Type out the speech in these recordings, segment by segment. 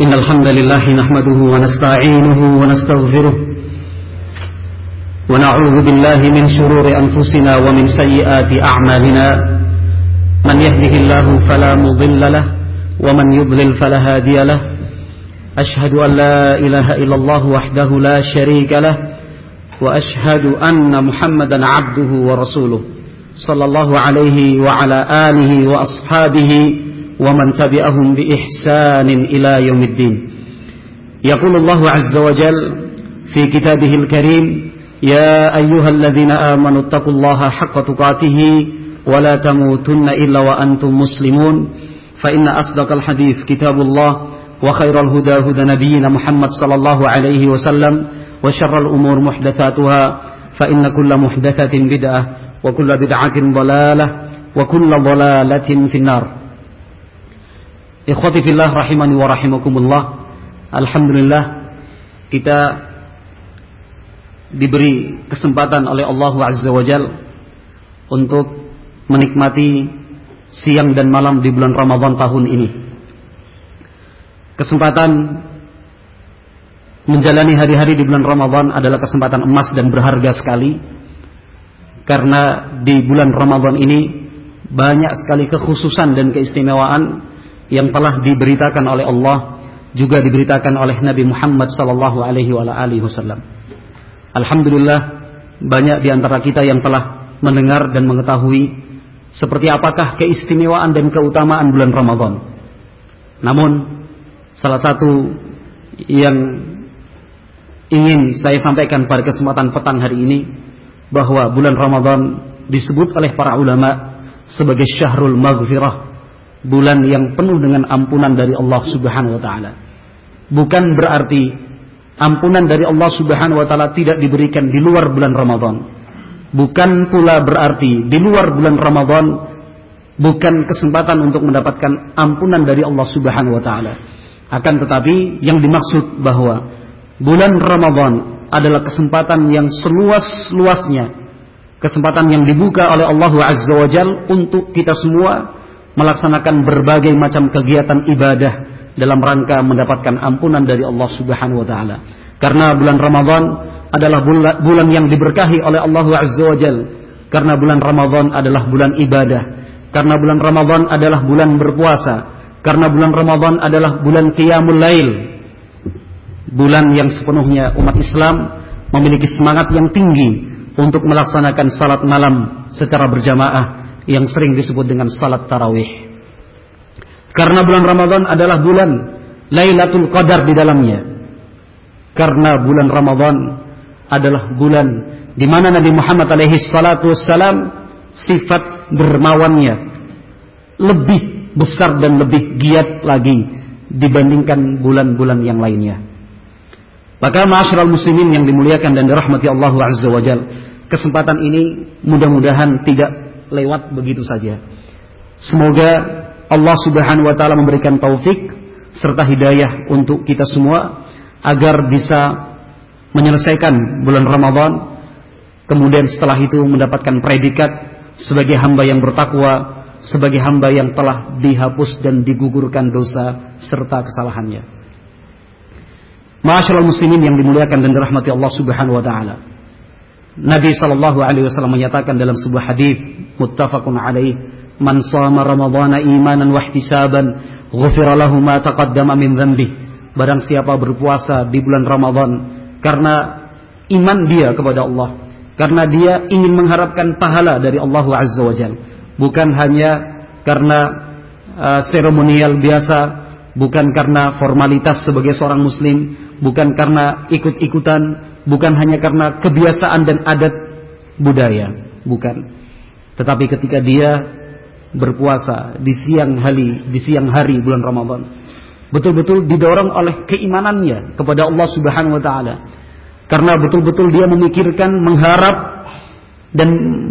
إن الحمد لله نحمده ونستعينه ونستغفره ونعوذ بالله من شرور أنفسنا ومن سيئات أعمالنا من يهده الله فلا مضل له ومن يضلل فلا هادي له أشهد أن لا إله إلا الله وحده لا شريك له وأشهد أن محمدا عبده ورسوله صلى الله عليه وعلى آله وأصحابه ومن تبعهم بإحسان إلى يوم الدين. يقول الله عز وجل في كتابه الكريم: يا أيها الذين آمنوا اتقوا الله حق تقاته ولا تموتن إلا وأنتم مسلمون فإن أصدق الحديث كتاب الله وخير الهدى هدى نبينا محمد صلى الله عليه وسلم وشر الأمور محدثاتها فإن كل محدثة بدعة وكل بدعة ضلالة وكل ضلالة في النار. Ikhwati fillah rahimani wa rahimakumullah. Alhamdulillah kita diberi kesempatan oleh Allah Azza wa Jalla untuk menikmati siang dan malam di bulan Ramadan tahun ini. Kesempatan menjalani hari-hari di bulan Ramadan adalah kesempatan emas dan berharga sekali, karena di bulan Ramadan ini banyak sekali kekhususan dan keistimewaan yang telah diberitakan oleh Allah, juga diberitakan oleh Nabi Muhammad sallallahu alaihi wasallam. Alhamdulillah banyak di antara kita yang telah mendengar dan mengetahui seperti apakah keistimewaan dan keutamaan bulan Ramadan. Namun salah satu yang ingin saya sampaikan pada kesempatan petang hari ini, bahwa bulan Ramadan disebut oleh para ulama sebagai syahrul maghfirah, bulan yang penuh dengan ampunan dari Allah Subhanahu wa taala. Bukan berarti ampunan dari Allah Subhanahu wa taala tidak diberikan di luar bulan Ramadan. Bukan pula berarti di luar bulan Ramadan bukan kesempatan untuk mendapatkan ampunan dari Allah Subhanahu wa taala. Akan tetapi yang dimaksud bahwa bulan Ramadan adalah kesempatan yang seluas-luasnya, kesempatan yang dibuka oleh Allah Azza wa Jalla untuk kita semua melaksanakan berbagai macam kegiatan ibadah dalam rangka mendapatkan ampunan dari Allah Subhanahu wa taala. Karena bulan Ramadan adalah bulan yang diberkahi oleh Allah Azza wa Jalla. Karena bulan Ramadan adalah bulan ibadah. Karena bulan Ramadan adalah bulan berpuasa. Karena bulan Ramadan adalah bulan qiyamul lail. Bulan yang sepenuhnya umat Islam memiliki semangat yang tinggi untuk melaksanakan salat malam secara berjamaah yang sering disebut dengan salat tarawih. Karena bulan Ramadan adalah bulan Lailatul Qadar di dalamnya. Karena bulan Ramadan adalah bulan di mana Nabi Muhammad alaihi salatu wassalam sifat dermawannya lebih besar dan lebih giat lagi dibandingkan bulan-bulan yang lainnya. Maka ma'asyiral muslimin yang dimuliakan dan dirahmati Allah Azza wa Jalla, kesempatan ini mudah-mudahan tidak lewat begitu saja. Semoga Allah Subhanahu wa taala memberikan taufik serta hidayah untuk kita semua agar bisa menyelesaikan bulan Ramadan, kemudian setelah itu mendapatkan predikat sebagai hamba yang bertakwa, sebagai hamba yang telah dihapus dan digugurkan dosa serta kesalahannya. Ma'asyiral muslimin yang dimuliakan dan dirahmati Allah Subhanahu wa taala. Nabi sallallahu alaihi wasallam menyatakan dalam sebuah hadis muttafaqun alaih, man shama ramadhana imanan wa ihtisaban ghufira lahu ma taqaddama min dhanbi. Barang siapa berpuasa di bulan Ramadan karena iman dia kepada Allah, karena dia ingin mengharapkan pahala dari Allah Azza wa Jalla, bukan hanya karena seremonial biasa, bukan karena formalitas sebagai seorang muslim, bukan karena ikut-ikutan, bukan hanya karena kebiasaan dan adat budaya, bukan. Tetapi ketika dia berpuasa di siang hari bulan Ramadan, betul-betul didorong oleh keimanannya kepada Allah Subhanahu wa taala. Karena betul-betul dia memikirkan, mengharap dan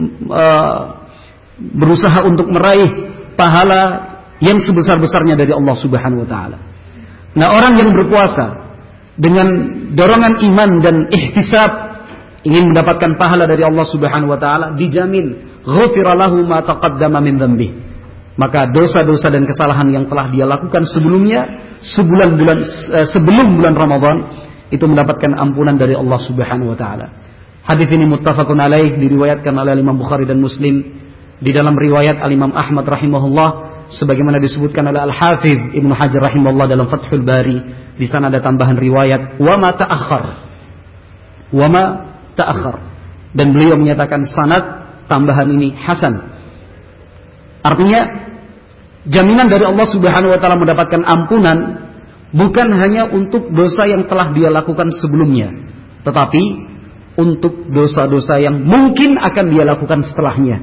berusaha untuk meraih pahala yang sebesar-besarnya dari Allah Subhanahu wa taala. Nah, orang yang berpuasa dengan dorongan iman dan ihtisab, ingin mendapatkan pahala dari Allah Subhanahu wa taala, dijamin ghufira lahu ma taqaddama min dhanbi. maka dosa-dosa dan kesalahan yang telah dia lakukan sebelumnya, sebelum bulan Ramadan, itu mendapatkan ampunan dari Allah Subhanahu wa taala. Hadis ini muttafaqun alaih, diriwayatkan oleh Imam Bukhari dan Muslim. Di dalam riwayat Al-Imam Ahmad rahimahullah, sebagaimana disebutkan oleh Al-Hafidz Ibnu Hajar rahimahullah dalam Fathul Bari, di sana ada tambahan riwayat wa ma ta'akhkhar. Dan beliau menyatakan sanad tambahan ini hasan. Artinya jaminan dari Allah Subhanahu wa taala mendapatkan ampunan bukan hanya untuk dosa yang telah dia lakukan sebelumnya, tetapi untuk dosa-dosa yang mungkin akan dia lakukan setelahnya.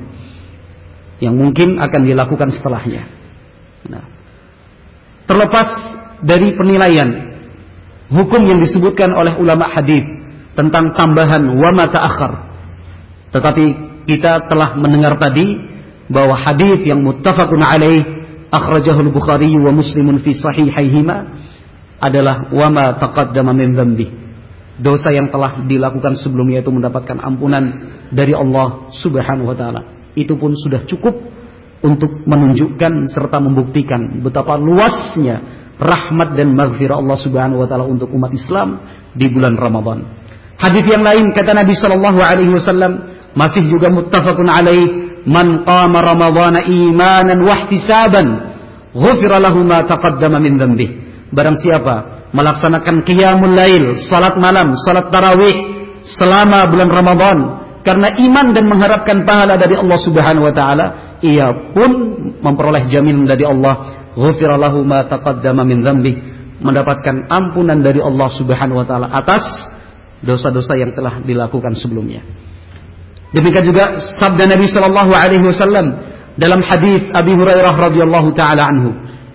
Nah, terlepas dari penilaian hukum yang disebutkan oleh ulama hadis tentang tambahan wa ma ta'akhkhar, tetapi kita telah mendengar tadi bahwa hadis yang muttafaqun alaih akhrajahu al-Bukhari wa Muslimun fi sahihaihima adalah wa ma taqaddama min dzambi. Dosa yang telah dilakukan sebelumnya itu mendapatkan ampunan dari Allah Subhanahu wa taala. Itu pun sudah cukup untuk menunjukkan serta membuktikan betapa luasnya rahmat dan maghfirah Allah Subhanahu wa taala untuk umat Islam di bulan Ramadan. Hadis yang lain kata Nabi sallallahu alaihi wasallam masih juga muttafaqun alaih, man qama ramadhana imanan wa ihtisaban ghufira lahu ma taqaddama min dzambi. Barang siapa melaksanakan qiyamul lail, salat malam, salat tarawih selama bulan Ramadan karena iman dan mengharapkan pahala dari Allah Subhanahu wa taala, ia pun memperoleh jaminan dari Allah, ghufira lahu ma taqaddama min dzambi, mendapatkan ampunan dari Allah Subhanahu wa taala atas dosa-dosa yang telah dilakukan sebelumnya. Demikian juga sabda Nabi sallallahu alaihi wasallam dalam hadis Abi Hurairah radhiyallahu taala anhu.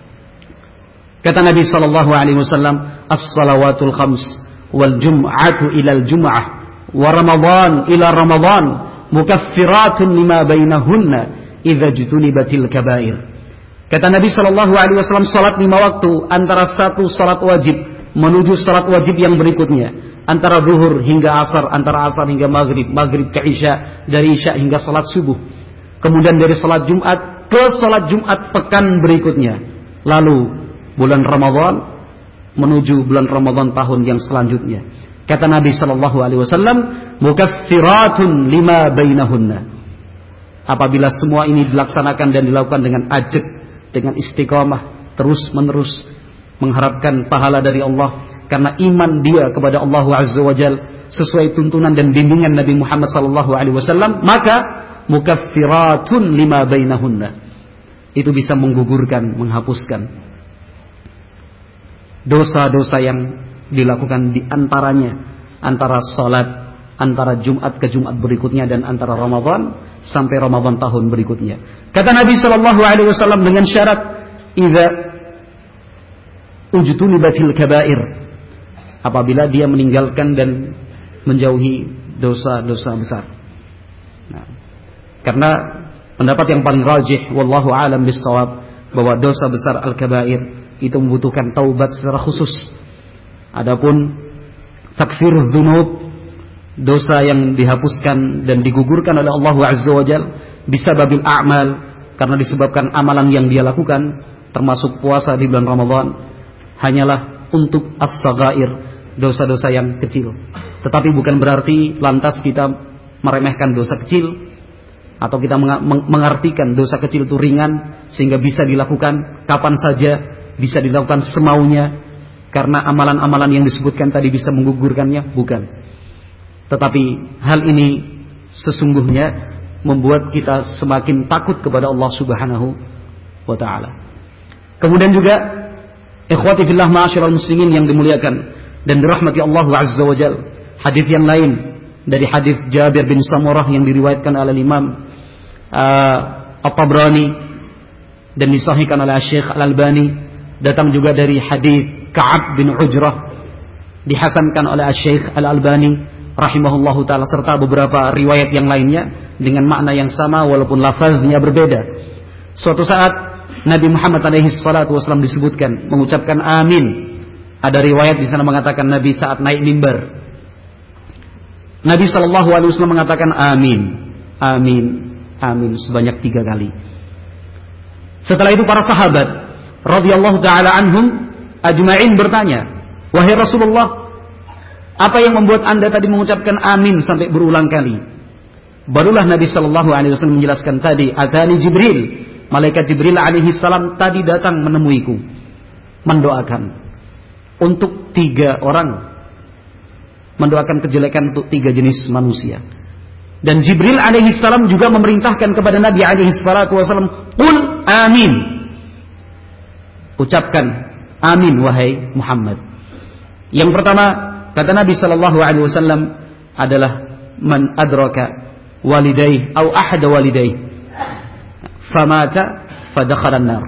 Kata Nabi sallallahu alaihi wasallam, as-salawatul khams wal jum'atu ilal jum'ah wa ramadan ila ramadan mukaffiratun lima bainahunna idza jutunibatil kabair. Kata Nabi sallallahu alaihi wasallam, salat 5 waktu antara satu salat wajib menuju salat wajib yang berikutnya, antara zuhur hingga asar, antara asar hingga maghrib, maghrib ke isya, dari isya hingga salat subuh, kemudian dari salat Jumat ke salat Jumat pekan berikutnya, lalu bulan Ramadan menuju bulan Ramadan tahun yang selanjutnya. Kata Nabi sallallahu alaihi wasallam, mukaffiratun lima bainahunna. Apabila semua ini dilaksanakan dan dilakukan dengan ajak, dengan istiqamah, terus menerus mengharapkan pahala dari Allah karena iman dia kepada Allah Azza wa Jalla sesuai tuntunan dan bimbingan Nabi Muhammad sallallahu alaihi wasallam, maka mukaffiratun lima bainahunna, itu bisa menggugurkan, menghapuskan dosa-dosa yang dilakukan di antaranya, antara salat, antara Jumat ke Jumat berikutnya, dan antara Ramadan sampai Ramadan tahun berikutnya. Kata Nabi sallallahu alaihi wasallam dengan syarat idza ujtunibatil kabair, apabila dia meninggalkan dan menjauhi dosa-dosa besar. Nah, karena pendapat yang paling rajih wallahu alam bissawab bahwa dosa besar al-kabair itu membutuhkan taubat secara khusus. Adapun takfirudz dzunub, dosa yang dihapuskan dan digugurkan oleh Allah Azza wa Jalla bisababil a'mal, karena disebabkan amalan yang dia lakukan termasuk puasa di bulan Ramadan, hanyalah untuk as-saghair, dosa-dosa yang kecil. Tetapi bukan berarti lantas kita meremehkan dosa kecil atau kita mengartikan dosa kecil itu ringan sehingga bisa dilakukan kapan saja, bisa dilakukan semaunya karena amalan-amalan yang disebutkan tadi bisa menggugurkannya, bukan. Tetapi hal ini sesungguhnya membuat kita semakin takut kepada Allah Subhanahu wa taala. Kemudian juga ikhwati fillah ma'asyiral muslimin yang dimuliakan dan dirahmati Allah Azza wa Jalla, hadis yang lain dari hadis Jabir bin Samurah yang diriwayatkan oleh Imam At-Tabrani dan disahihkan oleh Syekh Al-Albani, datang juga dari hadis Ka'ab bin Ujrah, dihasankan oleh Syekh Al-Albani rahimahullahu taala, serta beberapa riwayat yang lainnya dengan makna yang sama walaupun lafaznya berbeda. Suatu saat Nabi Muhammad alaihi salatu wasallam disebutkan mengucapkan amin. Ada riwayat di sana mengatakan Nabi saat naik mimbar, Nabi sallallahu alaihi wasallam mengatakan amin, amin, amin sebanyak 3 kali. Setelah itu para sahabat radhiyallahu taala anhum ajma'in bertanya, "Wahai Rasulullah, apa yang membuat Anda tadi mengucapkan amin sampai berulang kali?" Barulah Nabi sallallahu alaihi wasallam menjelaskan tadi, "Atani Jibril." Malaikat Jibril alaihi salam tadi datang menemuiku, mendoakan untuk 3 orang, mendoakan kejelekan untuk 3 jenis manusia. Dan Jibril alaihi salam juga memerintahkan kepada Nabi alaihi salatu wasallam, "Qul amin." Ucapkan amin wahai Muhammad. Yang pertama kata Nabi sallallahu alaihi wasallam adalah man adraka walidayhi atau ahada walidayhi famata fadakhala an-nar.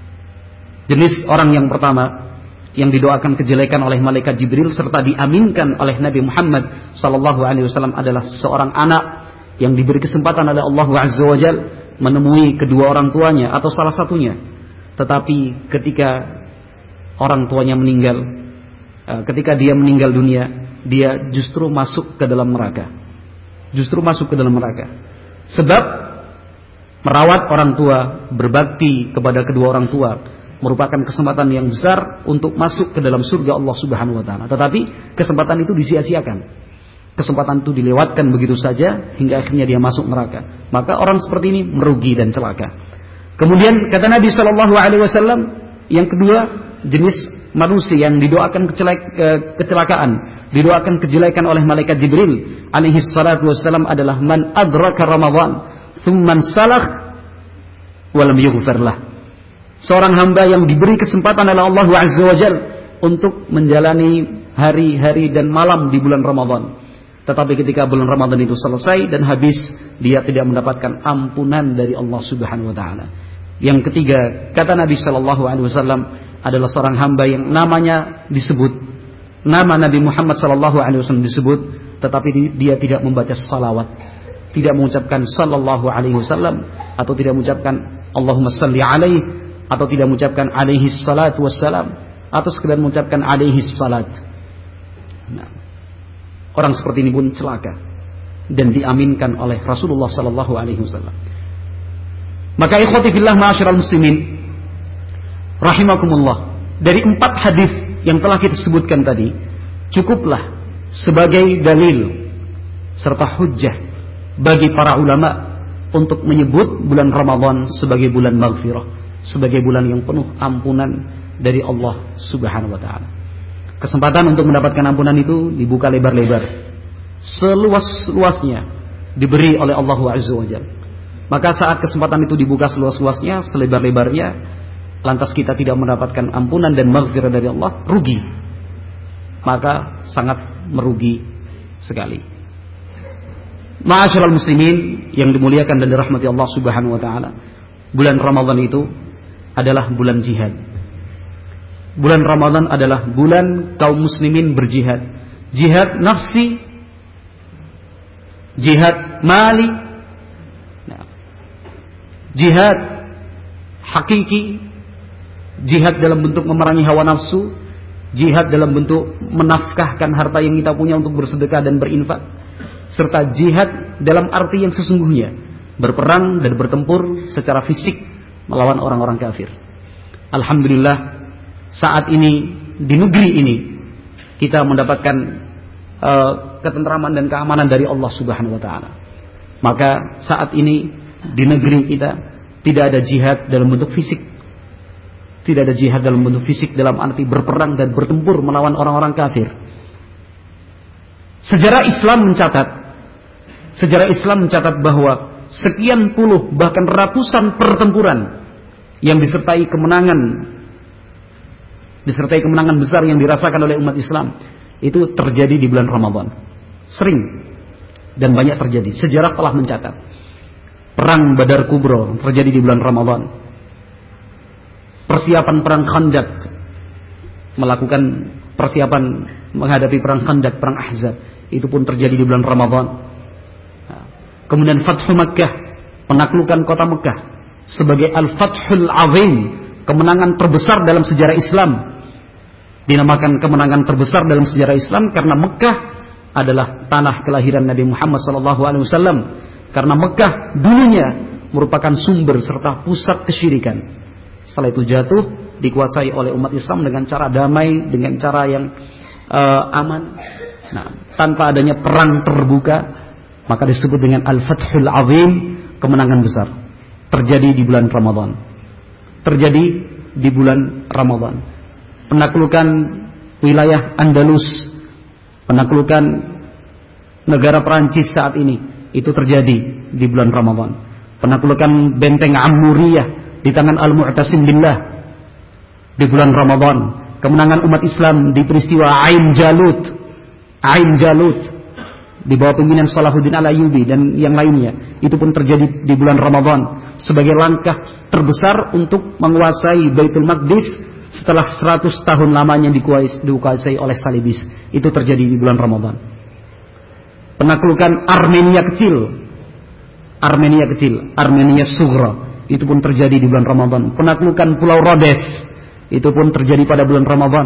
Jenis orang yang pertama yang didoakan kejelekan oleh malaikat Jibril serta diaminkan oleh Nabi Muhammad sallallahu alaihi wasallam adalah seorang anak yang diberi kesempatan oleh Allah Azza wa Jalla menemui kedua orang tuanya atau salah satunya, tetapi ketika orang tuanya meninggal, ketika dia meninggal dunia, dia justru masuk ke dalam neraka. Justru masuk ke dalam neraka. Sebab merawat orang tua, berbakti kepada kedua orang tua merupakan kesempatan yang besar untuk masuk ke dalam surga Allah Subhanahu wa taala. Tetapi kesempatan itu disia-siakan. Kesempatan itu dilewatkan begitu saja hingga akhirnya dia masuk neraka. Maka orang seperti ini merugi dan celaka. Kemudian kata Nabi sallallahu alaihi wasallam, yang kedua, jenis manusia yang didoakan kecelakaan, didoakan kejelekan oleh malaikat Jibril alaihi salatu wasallam adalah man adraka Ramadan thumman salakh wa lam yughfar lah. Seorang hamba yang diberi kesempatan oleh Allah Azza wa Jalla untuk menjalani hari-hari dan malam di bulan Ramadan. Tetapi ketika bulan Ramadan itu selesai dan habis, dia tidak mendapatkan ampunan dari Allah Subhanahu wa taala. Yang ketiga, kata Nabi sallallahu alaihi wasallam adalah seorang hamba yang namanya disebut, nama Nabi Muhammad sallallahu alaihi wasallam disebut, tetapi dia tidak membaca salawat, tidak mengucapkan sallallahu alaihi wasallam, atau tidak mengucapkan Allahumma salli alaihi, atau tidak mengucapkan alaihi salatu wassalam, atau sekedar mengucapkan alaihi salat. Nah, orang seperti ini pun celaka dan diaminkan oleh Rasulullah sallallahu alaihi wasallam. Maka ikhwati fillah ma'asyiral muslimin rahimakumullah, dari 4 hadis yang telah kita sebutkan tadi cukuplah sebagai dalil serta hujjah bagi para ulama untuk menyebut bulan Ramadan sebagai bulan maghfirah, sebagai bulan yang penuh ampunan dari Allah Subhanahu wa taala. Kesempatan untuk mendapatkan ampunan itu dibuka lebar-lebar, seluas-luasnya diberi oleh Allah Azza wa Jalla. Maka saat kesempatan itu dibuka seluas-luasnya, selebar-lebarnya, lantas kita tidak mendapatkan ampunan dan maghfirah dari Allah, rugi. Maka sangat merugi sekali. Ma'asyiral muslimin yang dimuliakan dan dirahmati Allah Subhanahu wa taala, bulan Ramadan itu adalah bulan jihad. Bulan Ramadan adalah bulan kaum muslimin berjihad. Jihad nafsi, jihad mali, jihad hakiki, jihad dalam bentuk memerangi hawa nafsu, jihad dalam bentuk menafkahkan harta yang kita punya untuk bersedekah dan berinfak, serta jihad dalam arti yang sesungguhnya, berperang dan bertempur secara fisik melawan orang-orang kafir. Alhamdulillah, saat ini di negeri ini kita mendapatkan ketentraman dan keamanan dari Allah Subhanahu wa taala. Maka saat ini di negeri kita tidak ada jihad dalam bentuk fisik. Tidak ada jihad dalam bentuk fisik dalam arti berperang dan bertempur melawan orang-orang kafir. Sejarah Islam mencatat bahwa sekian puluh bahkan ratusan pertempuran yang disertai kemenangan besar yang dirasakan oleh umat Islam itu terjadi di bulan Ramadan. Sering dan banyak terjadi. Sejarah telah mencatat perang Badar Kubra terjadi di bulan Ramadan. Persiapan perang Khandaq, melakukan persiapan menghadapi perang Khandaq, perang Ahzab, itu pun terjadi di bulan Ramadan. Kemudian Fathu Makkah, penaklukan kota Mekah sebagai Al-Fathul Azim, kemenangan terbesar dalam sejarah Islam. Dinamakan kemenangan terbesar dalam sejarah Islam karena Mekah adalah tanah kelahiran Nabi Muhammad SAW. Karena Mekah dulunya merupakan sumber serta pusat kesyirikan. Setelah itu jatuh, dikuasai oleh umat Islam dengan cara damai, dengan cara yang aman. Nah, tanpa adanya perang terbuka, maka disebut dengan Al-Fathul Azim, kemenangan besar. Terjadi di bulan Ramadan. Terjadi di bulan Ramadan. Penaklukan wilayah Andalus, penaklukan negara Perancis saat ini, itu terjadi di bulan Ramadan. Penaklukan benteng Ammuriyah di tangan Al-Mu'tasim Billah di bulan Ramadan. Kemenangan umat Islam di peristiwa Ain Jalut di bawah pimpinan Salahuddin Al-Ayyubi dan yang lainnya, itu pun terjadi di bulan Ramadan sebagai langkah terbesar untuk menguasai Baitul Maqdis setelah 100 tahun lamanya dikuasai oleh Salibis. Itu terjadi di bulan Ramadan. Penaklukan Armenia Armenia Sughra, itu pun terjadi di bulan Ramadan. Penaklukan Pulau Rhodes, itu pun terjadi pada bulan Ramadan.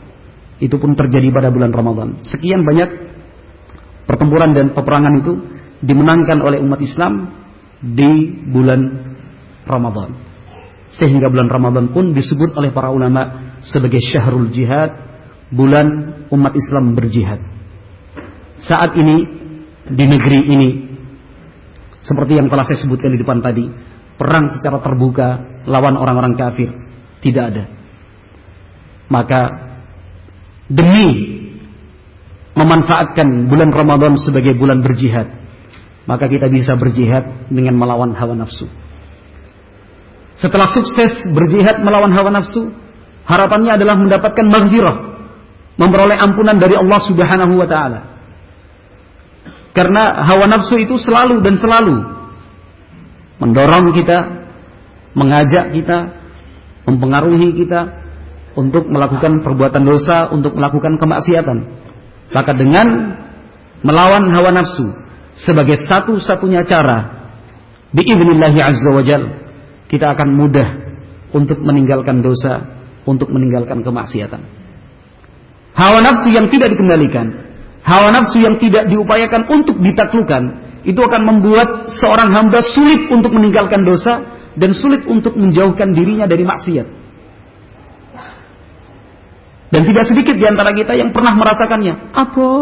Sekian banyak pertempuran dan peperangan itu dimenangkan oleh umat Islam di bulan Ramadan. Sehingga bulan Ramadan pun disebut oleh para ulama sebagai Syahrul Jihad, bulan umat Islam berjihad. Saat ini di negeri ini, seperti yang telah saya sebutkan di depan tadi, perang secara terbuka lawan orang-orang kafir tidak ada. Maka demi memanfaatkan bulan Ramadan sebagai bulan berjihad, maka kita bisa berjihad dengan melawan hawa nafsu. Setelah sukses berjihad melawan hawa nafsu, harapannya adalah mendapatkan maghfirah, memperoleh ampunan dari Allah Subhanahu wa taala. Karena hawa nafsu itu selalu mendorong kita, mengajak kita, mempengaruhi kita untuk melakukan perbuatan dosa, untuk melakukan kemaksiatan. Maka dengan melawan hawa nafsu sebagai satu-satunya cara, bi'idznillah azza wa jalla, kita akan mudah untuk meninggalkan dosa, untuk meninggalkan kemaksiatan. Hawa nafsu yang tidak dikendalikan, hawa nafsu yang tidak diupayakan untuk ditaklukkan, itu akan membuat seorang hamba sulit untuk meninggalkan dosa dan sulit untuk menjauhkan dirinya dari maksiat. Dan tidak sedikit di antara kita yang pernah merasakannya.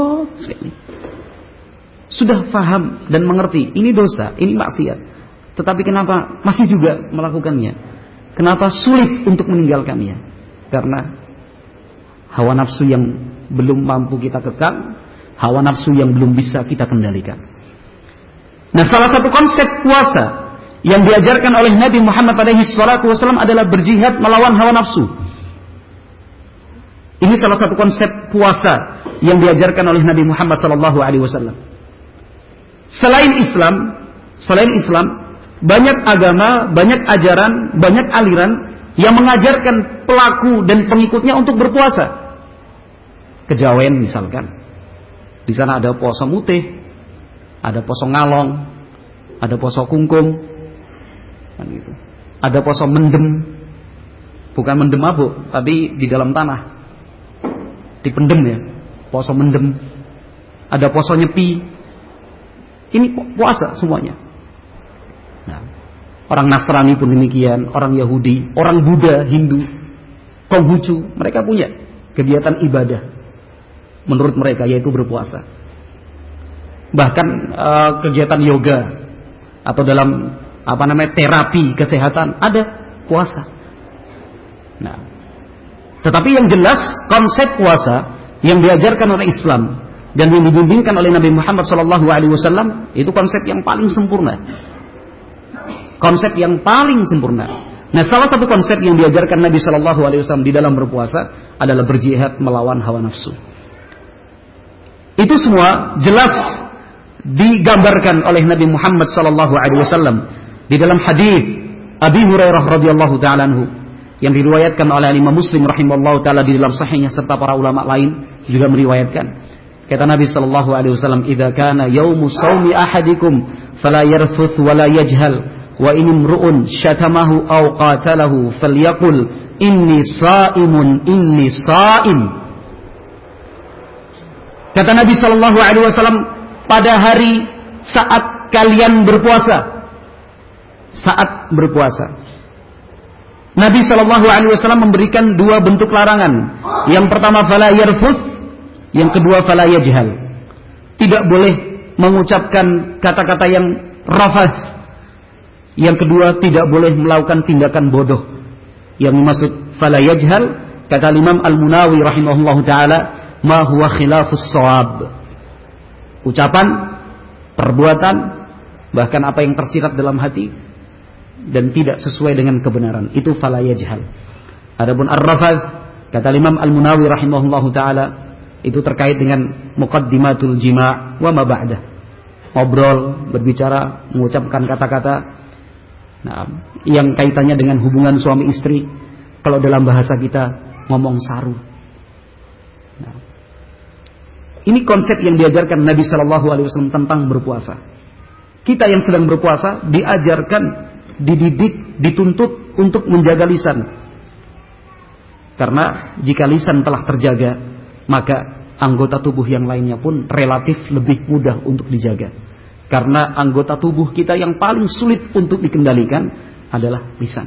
Sudah paham dan mengerti, ini dosa, ini maksiat. Tetapi kenapa masih juga melakukannya? Kenapa sulit untuk meninggalkannya? Karena hawa nafsu yang belum mampu kita kekang, hawa nafsu yang belum bisa kita kendalikan. Nah, salah satu konsep puasa yang diajarkan oleh Nabi Muhammad SAW adalah berjihad melawan hawa nafsu. Ini salah satu konsep puasa yang diajarkan oleh Nabi Muhammad SAW. Selain Islam, banyak agama, banyak ajaran, banyak aliran yang mengajarkan pelaku dan pengikutnya untuk berpuasa. Kejawen misalkan, di sana ada poso mutih, ada poso ngalong, ada poso kungkum, ada poso mendem, bukan mendem mabuk, tapi di dalam tanah, dipendem ya, poso mendem, ada poso nyepi. Ini puasa semuanya. Nah, orang Nasrani pun demikian, orang Yahudi, orang Buddha, Hindu, Konghucu, mereka punya kegiatan ibadah menurut mereka, yaitu berpuasa. Bahkan kegiatan yoga atau dalam terapi kesehatan ada puasa. Nah, tetapi yang jelas konsep puasa yang diajarkan oleh Islam dan yang dibimbingkan oleh Nabi Muhammad SAW itu konsep yang paling sempurna. Konsep yang paling sempurna. Nah, salah satu konsep yang diajarkan Nabi SAW di dalam berpuasa adalah berjihad melawan hawa nafsu. Itu semua jelas digambarkan oleh Nabi Muhammad SAW di dalam hadis Abi Hurairah radhiyallahu taala anhu yang diriwayatkan oleh Imam Muslim rahimahullahu taala di dalam sahihnya serta para ulama lain juga meriwayatkan. Kata Nabi SAW, "Idza kana yaumu shaumi ahadikum fala yarfuth wala yajhal wa in imru'un syatamahu aw qatalahu falyaqul inni sha'im." Kata Nabi SAW, pada hari saat kalian berpuasa, Nabi Shallallahu Alaihi Wasallam memberikan dua bentuk larangan. Yang pertama fala yarfuth, yang kedua fala yajhal. Tidak boleh mengucapkan kata-kata yang rafath. Yang kedua tidak boleh melakukan tindakan bodoh. Yang dimaksud fala yajhal, kata Imam Al-Munawi rahimahullahu taala, ma huwa khilafus shawab. Ucapan, perbuatan, bahkan apa yang tersirat dalam hati dan tidak sesuai dengan kebenaran, itu fala yajhal. Adapun ar-rafath, kata Imam Al-Munawi rahimahullahu taala, itu terkait dengan muqaddimatul jima' wa ma ba'dah. Ngobrol, berbicara, mengucapkan kata-kata yang kaitannya dengan hubungan suami istri. Kalau dalam bahasa kita ngomong saru. Ini konsep yang diajarkan Nabi Shallallahu Alaihi Wasallam tentang berpuasa. Kita yang sedang berpuasa diajarkan, dididik, dituntut untuk menjaga lisan. Karena jika lisan telah terjaga, maka anggota tubuh yang lainnya pun relatif lebih mudah untuk dijaga. Karena anggota tubuh kita yang paling sulit untuk dikendalikan adalah lisan.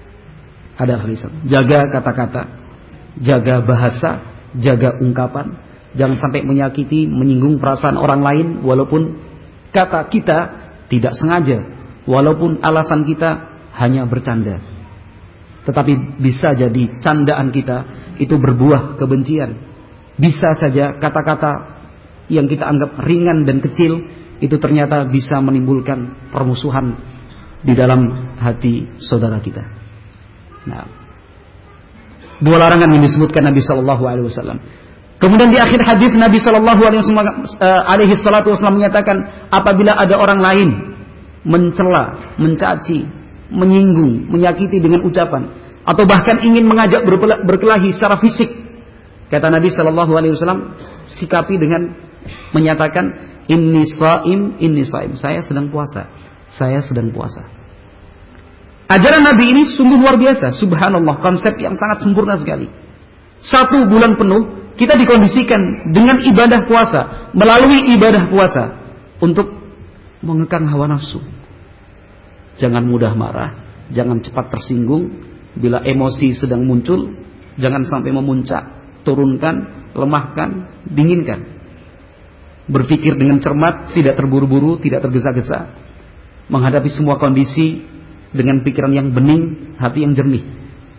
Jaga kata-kata, jaga bahasa, jaga ungkapan. Jangan sampai menyakiti, menyinggung perasaan orang lain, walaupun kata kita tidak sengaja, walaupun alasan kita hanya bercanda. Tetapi bisa jadi candaan kita itu berbuah kebencian. Bisa saja kata-kata yang kita anggap ringan dan kecil itu ternyata bisa menimbulkan permusuhan di dalam hati saudara kita. Nah, dua larangan yang disebutkan Nabi Shallallahu Alaihi Wasallam. Kemudian di akhir hadis Nabi Shallallahu Alaihi Wasallam menyatakan, apabila ada orang lain mencela, mencaci, menyinggung, menyakiti dengan ucapan, atau bahkan ingin mengajak berkelahi secara fisik, kata Nabi Shallallahu Alaihi Wasallam, sikapi dengan menyatakan inni saim, saya sedang puasa, saya sedang puasa. Ajaran Nabi ini sungguh luar biasa, subhanallah, konsep yang sangat sempurna sekali. 1 bulan penuh kita dikondisikan dengan ibadah puasa, melalui ibadah puasa untuk mengekang hawa nafsu. Jangan mudah marah, jangan cepat tersinggung. Bila emosi sedang muncul, jangan sampai memuncak, turunkan, lemahkan, dinginkan. Berpikir dengan cermat, tidak terburu-buru, tidak tergesa-gesa. Menghadapi semua kondisi dengan pikiran yang bening, hati yang jernih.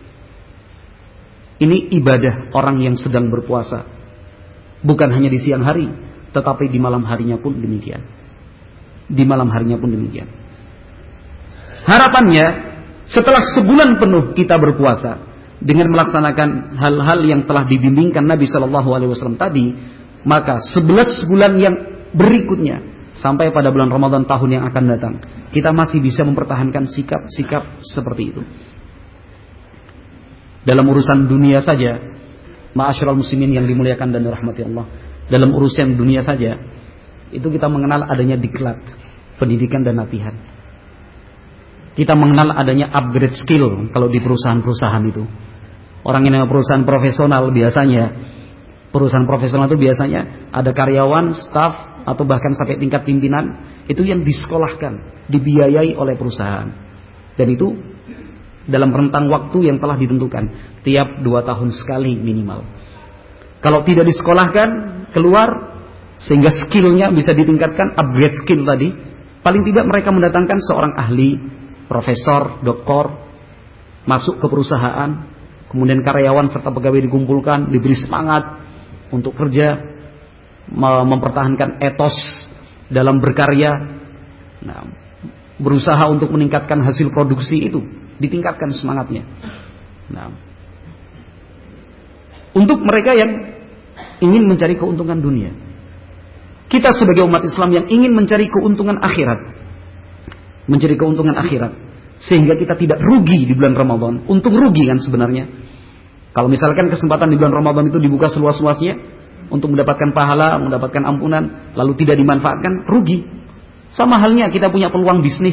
Ini ibadah orang yang sedang berpuasa. Bukan hanya di siang hari, tetapi di malam harinya pun demikian. Di malam harinya pun demikian. Harapannya, setelah sebulan penuh kita berpuasa, dengan melaksanakan hal-hal yang telah dibimbingkan Nabi Shallallahu Alaihi Wasallam tadi, maka 11 bulan yang berikutnya, sampai pada bulan Ramadan tahun yang akan datang, kita masih bisa mempertahankan sikap-sikap seperti itu. Dalam urusan dunia saja, ma'asyiral muslimin yang dimuliakan dan dirahmati Allah, dalam urusan dunia saja, itu kita mengenal adanya diklat, pendidikan dan latihan. Kita mengenal adanya upgrade skill kalau di perusahaan-perusahaan itu. Orang yang perusahaan profesional itu biasanya ada karyawan, staf, atau bahkan sampai tingkat pimpinan, itu yang disekolahkan, dibiayai oleh perusahaan. Dan itu dalam rentang waktu yang telah ditentukan, tiap 2 tahun sekali minimal. Kalau tidak disekolahkan, keluar, sehingga skillnya bisa ditingkatkan, upgrade skill tadi, paling tidak mereka mendatangkan seorang ahli, profesor, doktor, masuk ke perusahaan, kemudian karyawan serta pegawai dikumpulkan, diberi semangat untuk kerja, mempertahankan etos dalam berkarya, berusaha untuk meningkatkan hasil produksi itu, ditingkatkan semangatnya. Untuk mereka yang ingin mencari keuntungan dunia, kita sebagai umat Islam yang ingin mencari keuntungan akhirat, sehingga kita tidak rugi di bulan Ramadan. Untung rugi kan sebenarnya. Kalau misalkan kesempatan di bulan Ramadan itu dibuka seluas-luasnya untuk mendapatkan pahala, mendapatkan ampunan, lalu tidak dimanfaatkan, rugi. Sama halnya kita punya peluang bisnis.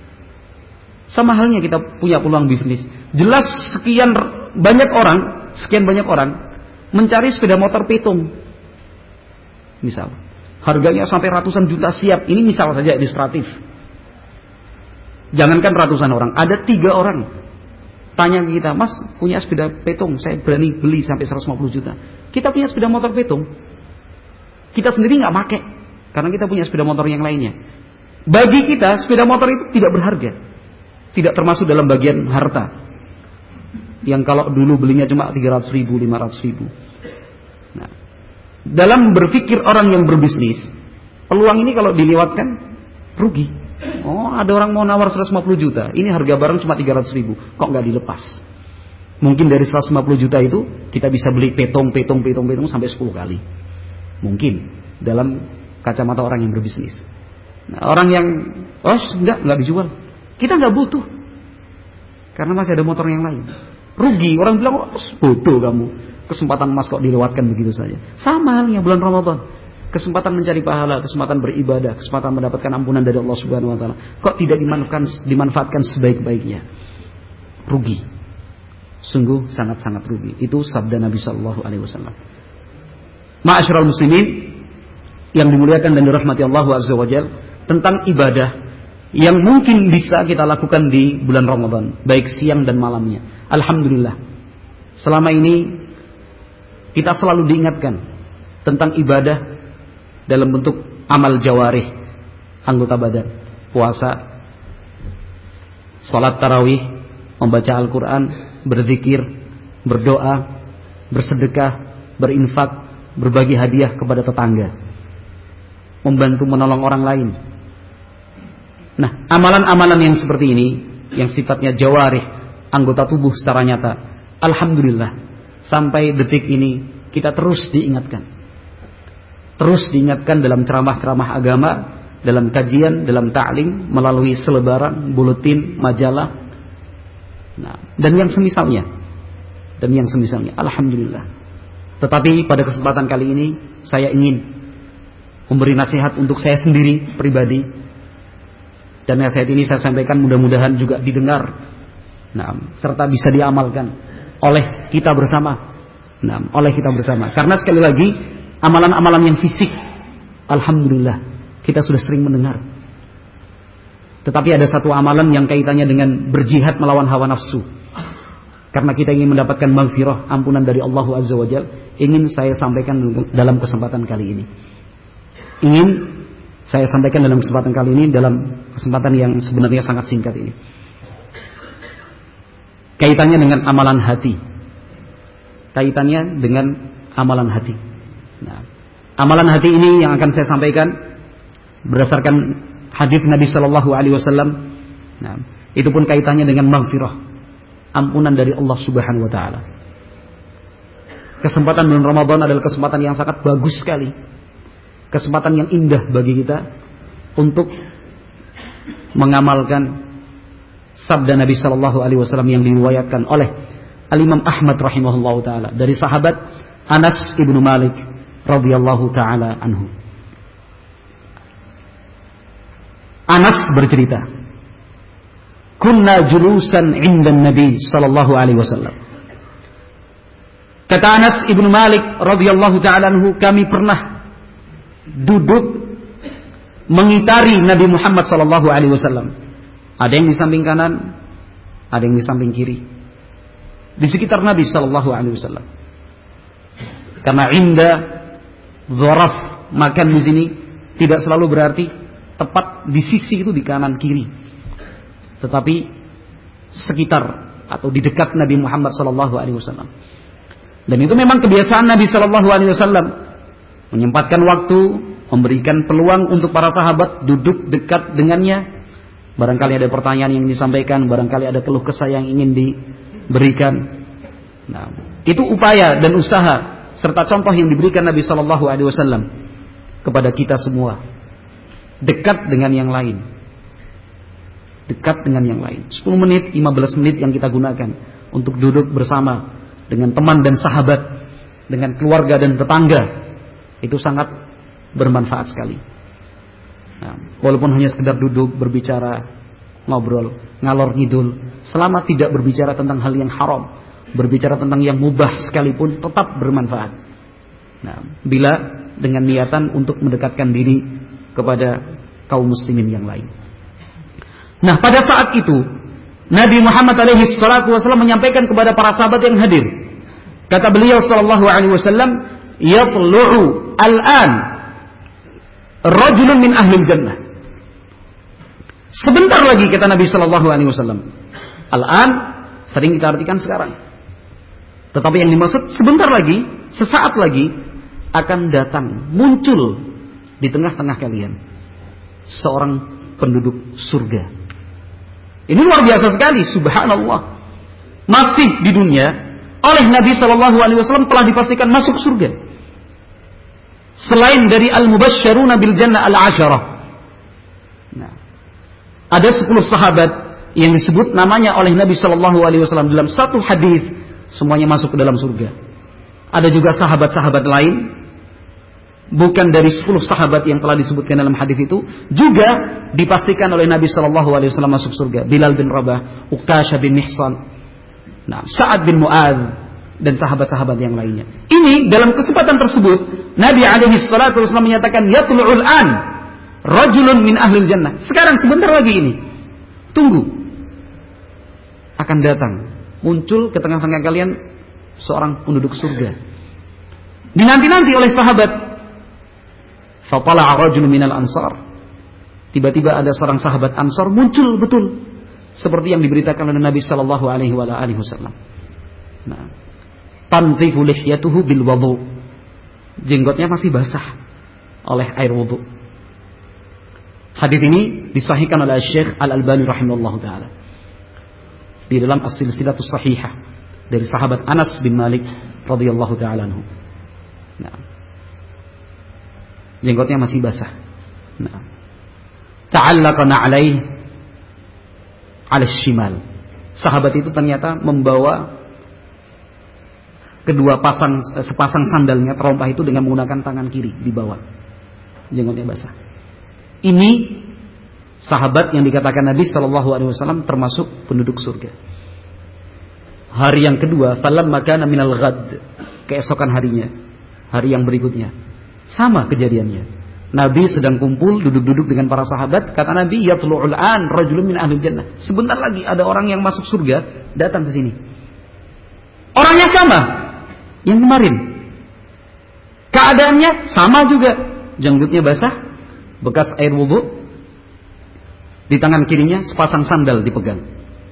Jelas sekian banyak orang mencari sepeda motor petung. Misal, harganya sampai ratusan juta siap. Ini misal saja ilustratif. Jangankan ratusan orang, ada 3 orang tanya ke kita, Mas punya sepeda petung, saya berani beli sampai 150 juta. Kita punya sepeda motor petung, kita sendiri nggak pakai, karena kita punya sepeda motor yang lainnya. Bagi kita sepeda motor itu tidak berharga, tidak termasuk dalam bagian harta, yang kalau dulu belinya cuma 300 ribu, 500 ribu. Nah, dalam berpikir orang yang berbisnis, peluang ini kalau dilewatkan rugi. Oh, ada orang mau nawar 150 juta, ini harga barang cuma 300 ribu, kok nggak dilepas? Mungkin dari 150 juta itu kita bisa beli petong sampai 10 kali. Mungkin dalam kacamata orang yang berbisnis. Nah, orang yang nggak dijual, kita nggak butuh, karena masih ada motor yang lain. Rugi, orang bilang, bodoh kamu, kesempatan emas kok dilewatkan begitu saja. Sama halnya bulan Ramadan. Kesempatan mencari pahala, kesempatan beribadah, kesempatan mendapatkan ampunan dari Allah Subhanahu wa taala, kok tidak dimanfaatkan sebaik-baiknya? Rugi. Sungguh sangat-sangat rugi. Itu sabda Nabi sallallahu alaihi wasallam. Ma'asyiral muslimin yang dimuliakan dan dirahmati Allah azza wajalla, tentang ibadah yang mungkin bisa kita lakukan di bulan Ramadan, baik siang dan malamnya. Alhamdulillah, selama ini kita selalu diingatkan tentang ibadah dalam bentuk amal jawarih, anggota badan, puasa, salat tarawih, membaca Al-Quran, berzikir, berdoa, bersedekah, berinfak, berbagi hadiah kepada tetangga, membantu menolong orang lain. Nah, amalan-amalan yang seperti ini, yang sifatnya jawarih, anggota tubuh secara nyata, alhamdulillah, sampai detik ini kita terus diingatkan. Terus diingatkan dalam ceramah-ceramah agama, dalam kajian, dalam ta'lim, melalui selebaran, buletin, majalah, nah, dan yang semisalnya. Alhamdulillah. Tetapi pada kesempatan kali ini saya ingin memberi nasihat untuk saya sendiri pribadi, dan nasihat ini saya sampaikan mudah-mudahan juga didengar, nah, serta bisa diamalkan oleh kita bersama. Nah, karena sekali lagi, amalan-amalan yang fisik, alhamdulillah, kita sudah sering mendengar. Tetapi ada satu amalan yang kaitannya dengan berjihad melawan hawa nafsu. Karena kita ingin mendapatkan maghfirah, ampunan dari Allah Azza wa Jalla, ingin saya sampaikan dalam kesempatan kali ini. Dalam kesempatan yang sebenarnya sangat singkat ini. Kaitannya dengan amalan hati. Nah, amalan hati ini yang akan saya sampaikan berdasarkan hadis Nabi Shallallahu Alaihi Wasallam. Nah, itu pun kaitannya dengan maghfirah, ampunan dari Allah Subhanahu Wa Taala. Kesempatan bulan Ramadan adalah kesempatan yang sangat bagus sekali, kesempatan yang indah bagi kita untuk mengamalkan sabda Nabi Shallallahu Alaihi Wasallam yang diriwayatkan oleh Al-Imam Ahmad rahimahullahu taala dari sahabat Anas ibnu Malik radhiyallahu taala anhu. Anas bercerita, kunna julusan 'inda Nabi sallallahu alaihi wasallam. Kata Anas ibnu Malik radhiyallahu taala anhu, kami pernah duduk mengitari Nabi Muhammad sallallahu alaihi wasallam. Ada yang di samping kanan, ada yang di samping kiri, di sekitar Nabi sallallahu alaihi wasallam. Karena inda dzaraf, makan di sini tidak selalu berarti tepat di sisi itu di kanan kiri, tetapi sekitar atau di dekat Nabi Muhammad sallallahu alaihi wasallam. Dan itu memang kebiasaan Nabi sallallahu alaihi wasallam, menyempatkan waktu, memberikan peluang untuk para sahabat duduk dekat dengannya. Barangkali ada pertanyaan yang disampaikan, barangkali ada keluh kesah yang ingin diberikan. Nah, itu upaya dan usaha serta contoh yang diberikan Nabi Shallallahu Alaihi Wasallam kepada kita semua. Dekat dengan yang lain, 10 menit, 15 menit yang kita gunakan untuk duduk bersama dengan teman dan sahabat, dengan keluarga dan tetangga, itu sangat bermanfaat sekali. Nah, walaupun hanya sekedar duduk, berbicara, ngobrol, ngalor ngidul, selama tidak berbicara tentang hal yang haram, berbicara tentang yang mubah sekalipun, tetap bermanfaat. Nah, bila dengan niatan untuk mendekatkan diri kepada kaum muslimin yang lain. Nah, pada saat itu Nabi Muhammad alaihi salatu wasallam menyampaikan kepada para sahabat yang hadir. Kata beliau sallallahu alaihi wasallam, "Yatlu'u al-an rajulun min ahli jannah." Sebentar lagi kata Nabi sallallahu alaihi wasallam. Al-an sering kita artikan sekarang. Tetapi yang dimaksud sebentar lagi, sesaat lagi akan datang, muncul di tengah-tengah kalian seorang penduduk surga. Ini luar biasa sekali, subhanallah. Masih di dunia, oleh Nabi SAW telah dipastikan masuk surga. Selain dari al-mubasysyaruna bil jannah al-'asharah. Nah, ada 10 sahabat yang disebut namanya oleh Nabi SAW dalam satu hadis, semuanya masuk ke dalam surga. Ada juga sahabat-sahabat lain, bukan dari 10 sahabat yang telah disebutkan dalam hadis itu, juga dipastikan oleh Nabi SAW masuk surga. Bilal bin Rabah, Uqasha bin Mihsan, Sa'ad bin Mu'adz, dan sahabat-sahabat yang lainnya. Ini dalam kesempatan tersebut Nabi SAW menyatakan, "Yatlu'ul an rajulun min ahlil jannah." Sekarang sebentar lagi ini, tunggu, akan datang, muncul ke tengah-tengah kalian seorang penduduk surga. Dinanti-nanti oleh sahabat. Fatala'a rajulun minal ansar. Tiba-tiba ada seorang sahabat Ansar muncul betul seperti yang diberitakan oleh Nabi sallallahu alaihi wasallam. Nah, tanzifu lihyatuhu bil wudu. Jenggotnya masih basah oleh air wudu. Hadis ini disahihkan oleh Syekh Al-Albani rahimahullahu taala di dalam As-Silsilatus Shahihah dari sahabat Anas bin Malik radhiyallahu taala anhu. Nah, jenggotnya masih basah. Nah, ta'allaqa na'alaihi 'ala shimal. Sahabat itu ternyata membawa sepasang sandalnya, terompah itu dengan menggunakan tangan kiri di bawah. Jenggotnya basah. Ini sahabat yang dikatakan Nabi sallallahu alaihi wasallam termasuk penduduk surga. Hari yang kedua, falamma kana minal ghad, keesokan harinya, hari yang berikutnya, sama kejadiannya. Nabi sedang kumpul duduk-duduk dengan para sahabat, kata Nabi, "Yatlu'ul an rajulun min ahli jannah." Sebentar lagi ada orang yang masuk surga datang ke sini. Orangnya sama yang kemarin. Keadaannya sama juga. Jenggotnya basah, bekas air wudu. Di tangan kirinya sepasang sandal dipegang.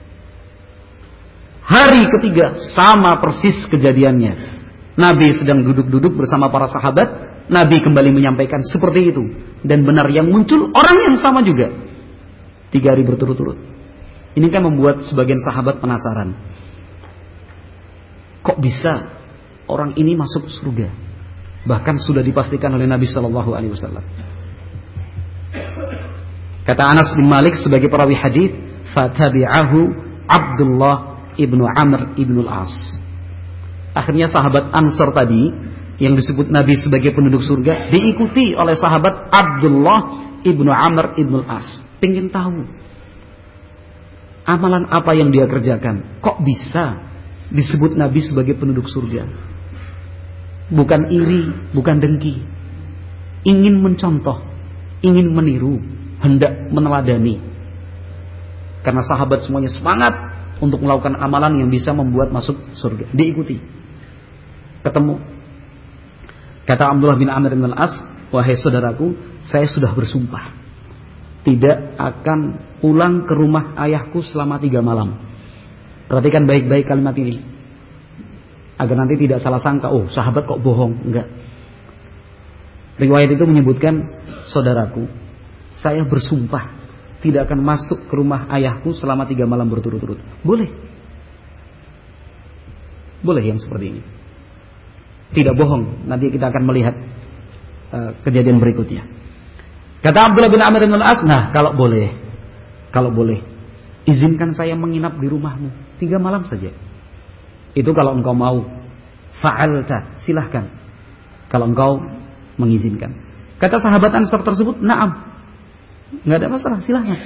Hari ketiga sama persis kejadiannya. Nabi sedang duduk-duduk bersama para sahabat. Nabi kembali menyampaikan seperti itu. Dan benar yang muncul orang yang sama juga. 3 hari berturut-turut. Ini kan membuat sebagian sahabat penasaran. Kok bisa orang ini masuk surga? Bahkan sudah dipastikan oleh Nabi SAW. Kata Anas bin Malik sebagai perawi hadis, "Fatabi'ahu Abdullah ibnu Amr ibnu al-As." Akhirnya sahabat Ansar tadi yang disebut Nabi sebagai penduduk surga diikuti oleh sahabat Abdullah ibnu Amr ibnu al-As. Pengen tahu amalan apa yang dia kerjakan, kok bisa disebut Nabi sebagai penduduk surga. Bukan iri, bukan dengki, ingin mencontoh, ingin meniru, hendak meneladani. Karena sahabat semuanya semangat untuk melakukan amalan yang bisa membuat masuk surga. Diikuti. Ketemu. Kata Abdullah bin Amr bin al-As, "Wahai saudaraku, saya sudah bersumpah tidak akan pulang ke rumah ayahku selama 3 malam." Perhatikan baik-baik kalimat ini, agar nanti tidak salah sangka, oh sahabat kok bohong. Enggak. Riwayat itu menyebutkan, "Saudaraku, saya bersumpah tidak akan masuk ke rumah ayahku selama 3 malam berturut-turut." Boleh. Boleh yang seperti ini. Tidak bohong. Nanti kita akan melihat kejadian berikutnya. Kata Abdullah bin Amr bin al-As, "Nah, kalau boleh, izinkan saya menginap di rumahmu 3 malam saja. Itu kalau engkau mau. Fa'alta, silahkan. Kalau engkau mengizinkan." Kata sahabat Ansar tersebut, "Na'am. Enggak ada masalah, silahkan."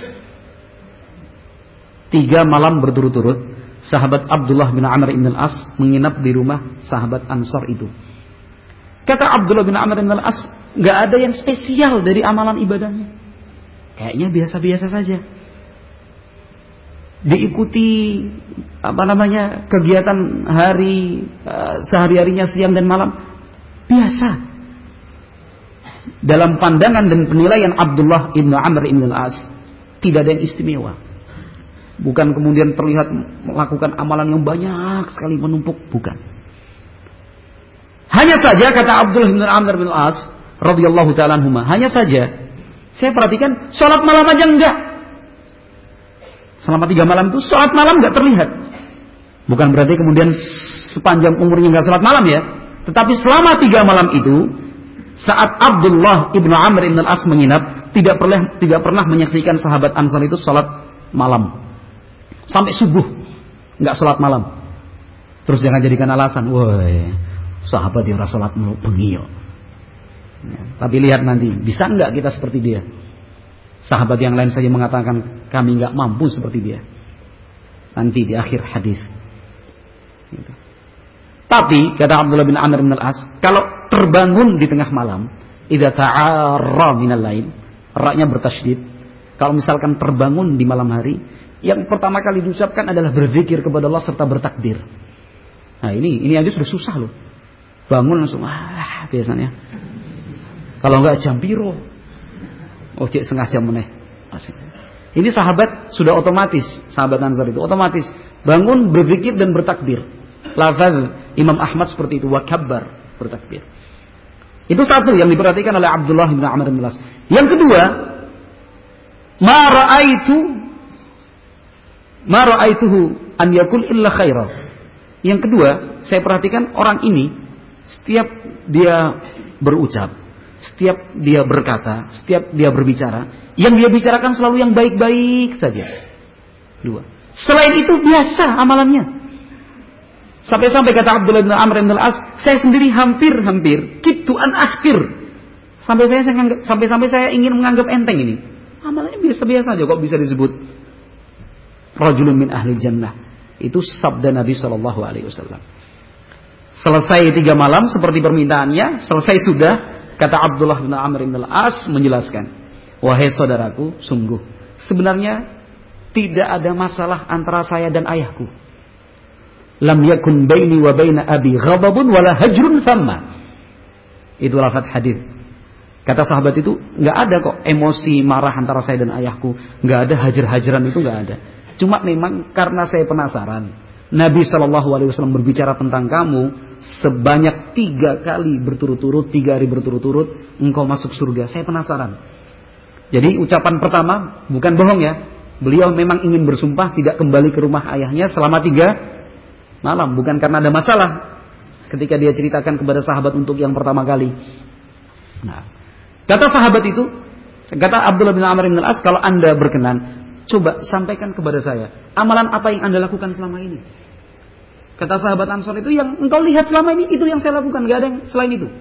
3 malam berturut-turut sahabat Abdullah bin Amr bin al-As menginap di rumah sahabat Ansar itu. Kata Abdullah bin Amr bin al-As, enggak ada yang spesial dari amalan ibadahnya. Kayaknya biasa-biasa saja. diikuti kegiatan sehari-harinya siang dan malam, biasa. Dalam pandangan dan penilaian Abdullah ibn Amr ibn al-As, tidak ada yang istimewa. Bukan kemudian terlihat melakukan amalan yang banyak sekali menumpuk, bukan. Hanya saja kata Abdullah ibn Amr ibn al-As radhiyallahu ta'ala anhuma, hanya saja saya perhatikan sholat malam aja enggak. Selama 3 malam itu sholat malam enggak terlihat. Bukan berarti kemudian sepanjang umurnya enggak sholat malam ya. Tetapi selama 3 malam itu, saat Abdullah ibnu Amr ibn al-As menginap, tidak pernah menyaksikan sahabat Ansar itu sholat malam sampai subuh, nggak sholat malam. Terus jangan jadikan alasan, woi sahabat yang sholat bengi yo. Tapi lihat nanti, bisa nggak kita seperti dia? Sahabat yang lain saja mengatakan kami nggak mampu seperti dia. Nanti di akhir hadis. Gitu. Tapi kata Abdullah bin Amr bin al-As, kalau terbangun di tengah malam, idza ta'arra minal lail, ra-nya bertasydid. Kalau misalkan terbangun di malam hari, yang pertama kali diucapkan adalah berzikir kepada Allah serta bertakbir. Nah, ini aja sudah susah loh. Bangun langsung biasanya. Kalau enggak jam piro? Cek setengah jam meneh. Ini sahabat sudah otomatis, sahabat Ansar itu otomatis bangun berzikir dan bertakbir. Lafaz Imam Ahmad seperti itu, wa kabbar, bertakbir. Itu satu yang diperhatikan oleh Abdullah bin Amr bin al-As. Yang kedua, ma ra'aituhu an yakul illa khaira. Yang kedua, saya perhatikan orang ini setiap dia berucap, setiap dia berkata, setiap dia berbicara, yang dia bicarakan selalu yang baik-baik saja. Dua. Selain itu biasa amalannya. Sampai-sampai kata Abdullah bin Amr bin al-As, saya sendiri hampir kitu an akhir. Sampai saya ingin menganggap enteng ini. Amalannya biasa-biasa aja kok bisa disebut rajulun min ahli jannah. Itu sabda Nabi sallallahu alaihi wasallam. Selesai 3 malam seperti permintaannya, selesai sudah, kata Abdullah bin Amr bin al-As menjelaskan, wahai saudaraku, sungguh sebenarnya tidak ada masalah antara saya dan ayahku. Lam yakun baini wa baina abi ghadabun wala hajrun thamma. Itu lafaz hadis. Kata sahabat itu, enggak ada kok emosi marah antara saya dan ayahku, enggak ada hajar-hajaran, itu enggak ada. Cuma memang karena saya penasaran. Nabi SAW berbicara tentang kamu sebanyak 3 kali berturut-turut, 3 hari berturut-turut engkau masuk surga. Saya penasaran. Jadi ucapan pertama bukan bohong ya. Beliau memang ingin bersumpah tidak kembali ke rumah ayahnya selama 3 malam, bukan karena ada masalah ketika dia ceritakan kepada sahabat untuk yang pertama kali. Nah, kata sahabat itu, kata Abdullah bin Amr bin al-As, kalau Anda berkenan, coba sampaikan kepada saya amalan apa yang Anda lakukan selama ini. Kata sahabat Ansar itu, yang engkau lihat selama ini itu yang saya lakukan, gak ada yang selain itu.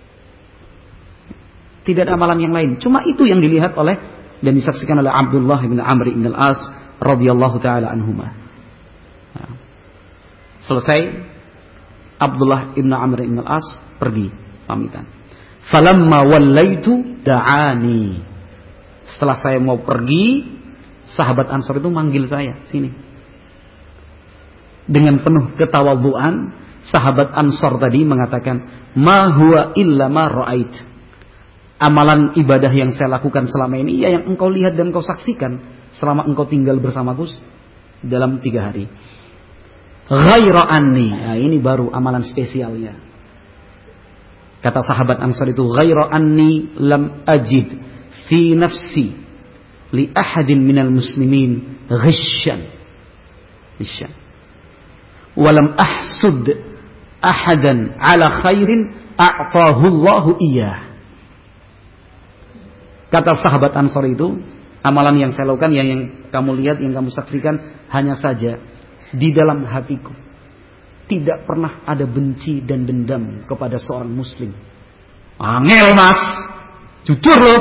Tidak ada amalan yang lain, cuma itu yang dilihat oleh dan disaksikan oleh Abdullah bin Amr bin al-As radhiyallahu taala anhuma. Nah, selesai, Abdullah ibn Amr ibn al-As pergi pamitan. Falamma wallaitu da'ani. Setelah saya mau pergi, sahabat Ansar itu manggil saya, sini. Dengan penuh ketawadhuan, sahabat Ansar tadi mengatakan, ma huwa illa ma ra'ait. Amalan ibadah yang saya lakukan selama ini, ya yang engkau lihat dan engkau saksikan selama engkau tinggal bersamaku dalam 3 hari. Ghaira anni. Nah, ini baru amalan spesialnya. Kata sahabat Ansar itu, ghaira anni lam ajid fi nafsi li ahadin minal muslimin ghishan. Walam ahsud ahadan ala khairin a'tahu Allahu iyah. Kata sahabat Ansar itu, amalan yang saya lakukan, yang kamu lihat, yang kamu saksikan, hanya saja di dalam hatiku tidak pernah ada benci dan dendam kepada seorang muslim. Angel mas, jujur loh.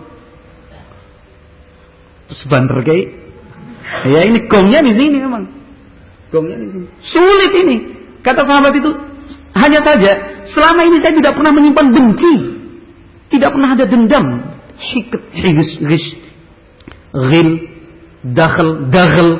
Terus banter kayak, ya ini gongnya di sini memang, gongnya di sini. Sulit ini. Kata sahabat itu, hanya saja selama ini saya tidak pernah menyimpan benci, tidak pernah ada dendam, ghil, dakhal,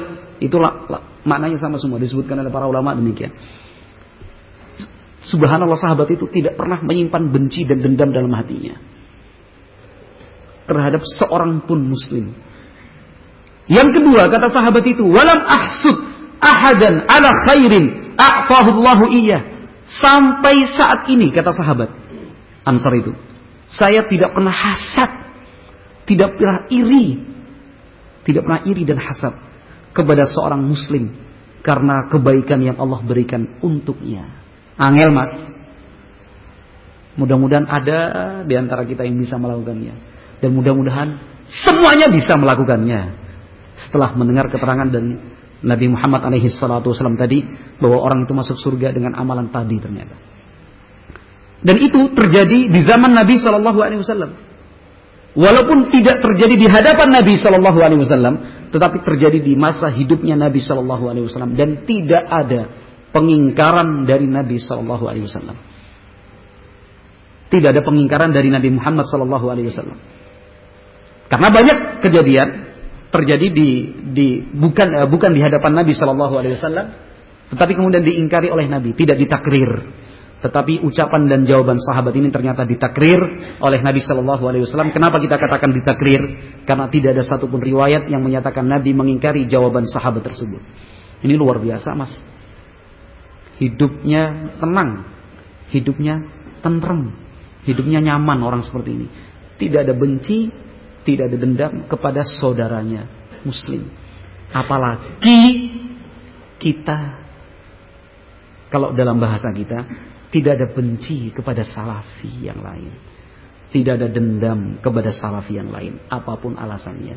Itulah maknanya sama semua, disebutkan oleh para ulama demikian. Subhanallah, sahabat itu tidak pernah menyimpan benci dan dendam dalam hatinya terhadap seorang pun muslim. Yang kedua, kata sahabat itu, walam ahsud ahadan ala khairin a'tahullahu iyyah. Sampai saat ini, kata sahabat Ansar itu, saya tidak pernah hasad, tidak pernah iri dan hasad kepada seorang muslim karena kebaikan yang Allah berikan untuknya. Angel, Mas. Mudah-mudahan ada di antara kita yang bisa melakukannya, dan mudah-mudahan semuanya bisa melakukannya setelah mendengar keterangan dari Nabi Muhammad SAW tadi bahwa orang itu masuk surga dengan amalan tadi ternyata. Dan itu terjadi di zaman Nabi SAW. Walaupun tidak terjadi di hadapan Nabi SAW, tetapi terjadi di masa hidupnya Nabi SAW, dan tidak ada pengingkaran dari Nabi SAW. Tidak ada pengingkaran dari Nabi Muhammad SAW. Karena banyak kejadian terjadi bukan di hadapan Nabi SAW, tetapi kemudian diingkari oleh Nabi, tidak ditakrir. Tetapi ucapan dan jawaban sahabat ini ternyata ditakrir oleh Nabi SAW. Kenapa kita katakan ditakrir? Karena tidak ada satupun riwayat yang menyatakan Nabi mengingkari jawaban sahabat tersebut. Ini luar biasa, Mas. Hidupnya tenang, hidupnya tentrem, hidupnya nyaman orang seperti ini. Tidak ada benci, tidak ada dendam kepada saudaranya muslim. Apalagi kita, kalau dalam bahasa kita, tidak ada benci kepada salafi yang lain, tidak ada dendam kepada salafi yang lain, apapun alasannya.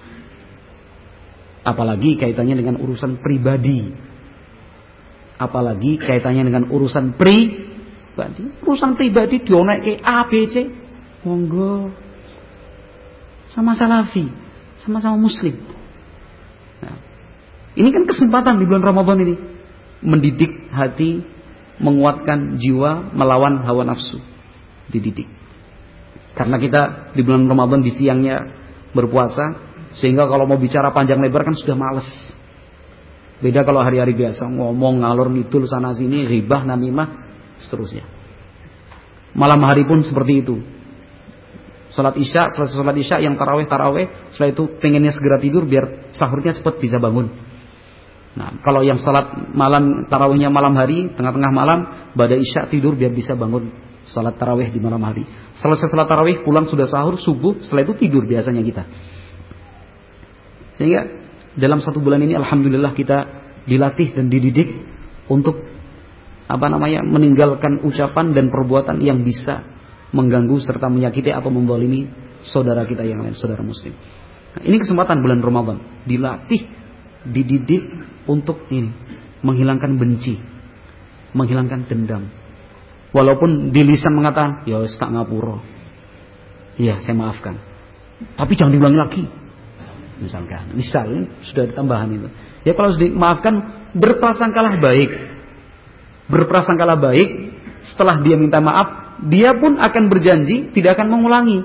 Apalagi kaitannya dengan urusan pribadi. Apalagi kaitannya dengan urusan pribadi. Urusan pribadi dionekke A, B, C. Monggo. Sama salafi, sama-sama muslim. Nah, ini kan kesempatan di bulan Ramadan ini. Mendidik hati, menguatkan jiwa, melawan hawa nafsu. Dididik. Karena kita di bulan Ramadan di siangnya berpuasa, sehingga kalau mau bicara panjang lebar kan sudah males. Beda kalau hari-hari biasa ngomong ngalor ngidul sana sini, ghibah, namimah, seterusnya. Malam hari pun seperti itu. Salat Isya, selesai salat Isya yang tarawih, setelah itu pengennya segera tidur biar sahurnya cepat bisa bangun. Nah, kalau yang salat malam, tarawihnya malam hari, tengah-tengah malam, pada Isya tidur biar bisa bangun salat tarawih di malam hari. Selesai salat tarawih pulang sudah sahur, subuh, setelah itu tidur biasanya kita. Sehingga dalam 1 bulan ini alhamdulillah kita dilatih dan dididik untuk meninggalkan ucapan dan perbuatan yang bisa mengganggu serta menyakiti atau membolimi saudara kita yang lain, saudara muslim. Nah, ini kesempatan bulan Ramadan, dilatih, dididik untuk ini, menghilangkan benci, menghilangkan dendam. Walaupun di lisan mengatakan, ya wis tak ngapura. Iya, saya maafkan. Tapi jangan diulangi lagi. Misalkan, sudah ditambahan itu. Ya kalau sudah dimaafkan, berprasangkalah baik. Berprasangkalah baik, setelah dia minta maaf, dia pun akan berjanji tidak akan mengulangi.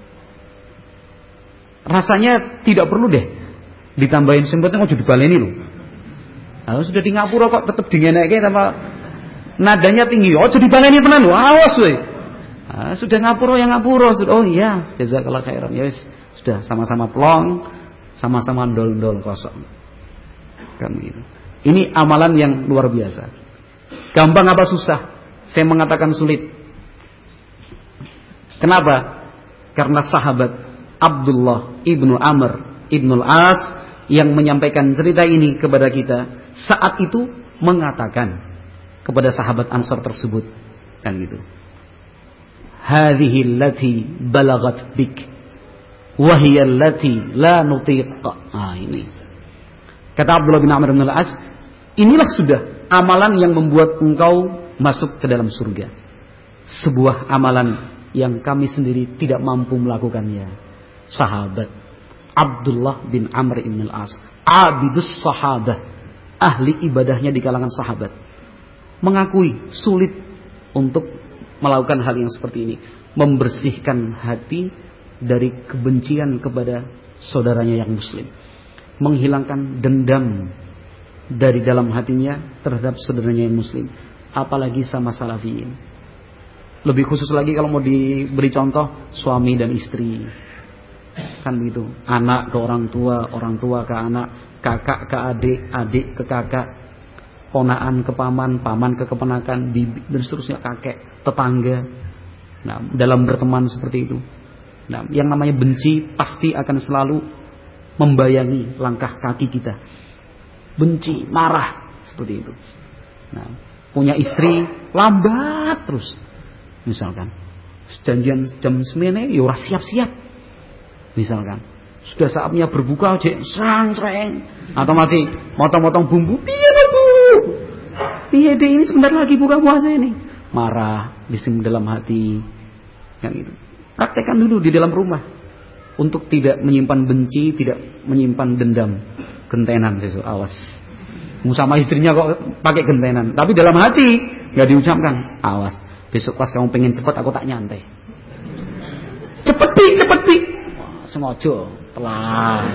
Rasanya tidak perlu deh ditambahin sempatnya, mau dibaleni loh. Nah, sudah di ngapura kok tetap dingeneke sama nadanya tinggi. Oh, jadi baleni tenan lho, awas weh. Nah, sudah ngapura yang ngapura. Oh iya, jazakallah khairan. Ya wis, sudah sama-sama plong. Sama-sama ndol-ndol kosong. Kan gitu. Ini amalan yang luar biasa. Gampang apa susah? Saya mengatakan sulit. Kenapa? Karena sahabat Abdullah ibnu Amr ibnul As yang menyampaikan cerita ini kepada kita saat itu mengatakan kepada sahabat Ansar tersebut, kan gitu. Hadhihi allati balagat bik wahiyallati la nutiq. Ini kata Abdullah bin Amr bin Al-As, inilah sudah amalan yang membuat engkau masuk ke dalam surga. Sebuah amalan yang kami sendiri tidak mampu melakukannya. Sahabat Abdullah bin Amr bin Al-As, abidus sahabah, ahli ibadahnya di kalangan sahabat, mengakui sulit untuk melakukan hal yang seperti ini, membersihkan hati dari kebencian kepada saudaranya yang muslim, menghilangkan dendam dari dalam hatinya terhadap saudaranya yang muslim, apalagi sama salafiyin. Lebih khusus lagi kalau mau diberi contoh, suami dan istri, kan begitu. Anak ke orang tua ke anak, kakak ke adik, adik ke kakak, ponaan ke paman, paman ke keponakan, bibi dan seterusnya, kakek, tetangga. Nah, dalam berteman seperti itu. Nah, yang namanya benci pasti akan selalu membayangi langkah kaki kita. Benci, marah, seperti itu. Nah, punya istri lambat terus. Misalkan janjian jam 9 ya ora siap-siap. Misalkan sudah saatnya berbuka aja serang-sereng, atau masih motong-motong bumbu. Piye Bu? Piye deh, ini sebentar lagi buka puasa ini. Marah di dalam hati. Yang itu. Praktekkan dulu di dalam rumah untuk tidak menyimpan benci, tidak menyimpan dendam, gentenan sesuatu. Awas. Sama istrinya kok pakai gentenan, tapi dalam hati nggak diucapkan. Awas. Besok pas kamu pengen cepet, aku tak nyantai. Cepet pi. Sengaja pelan.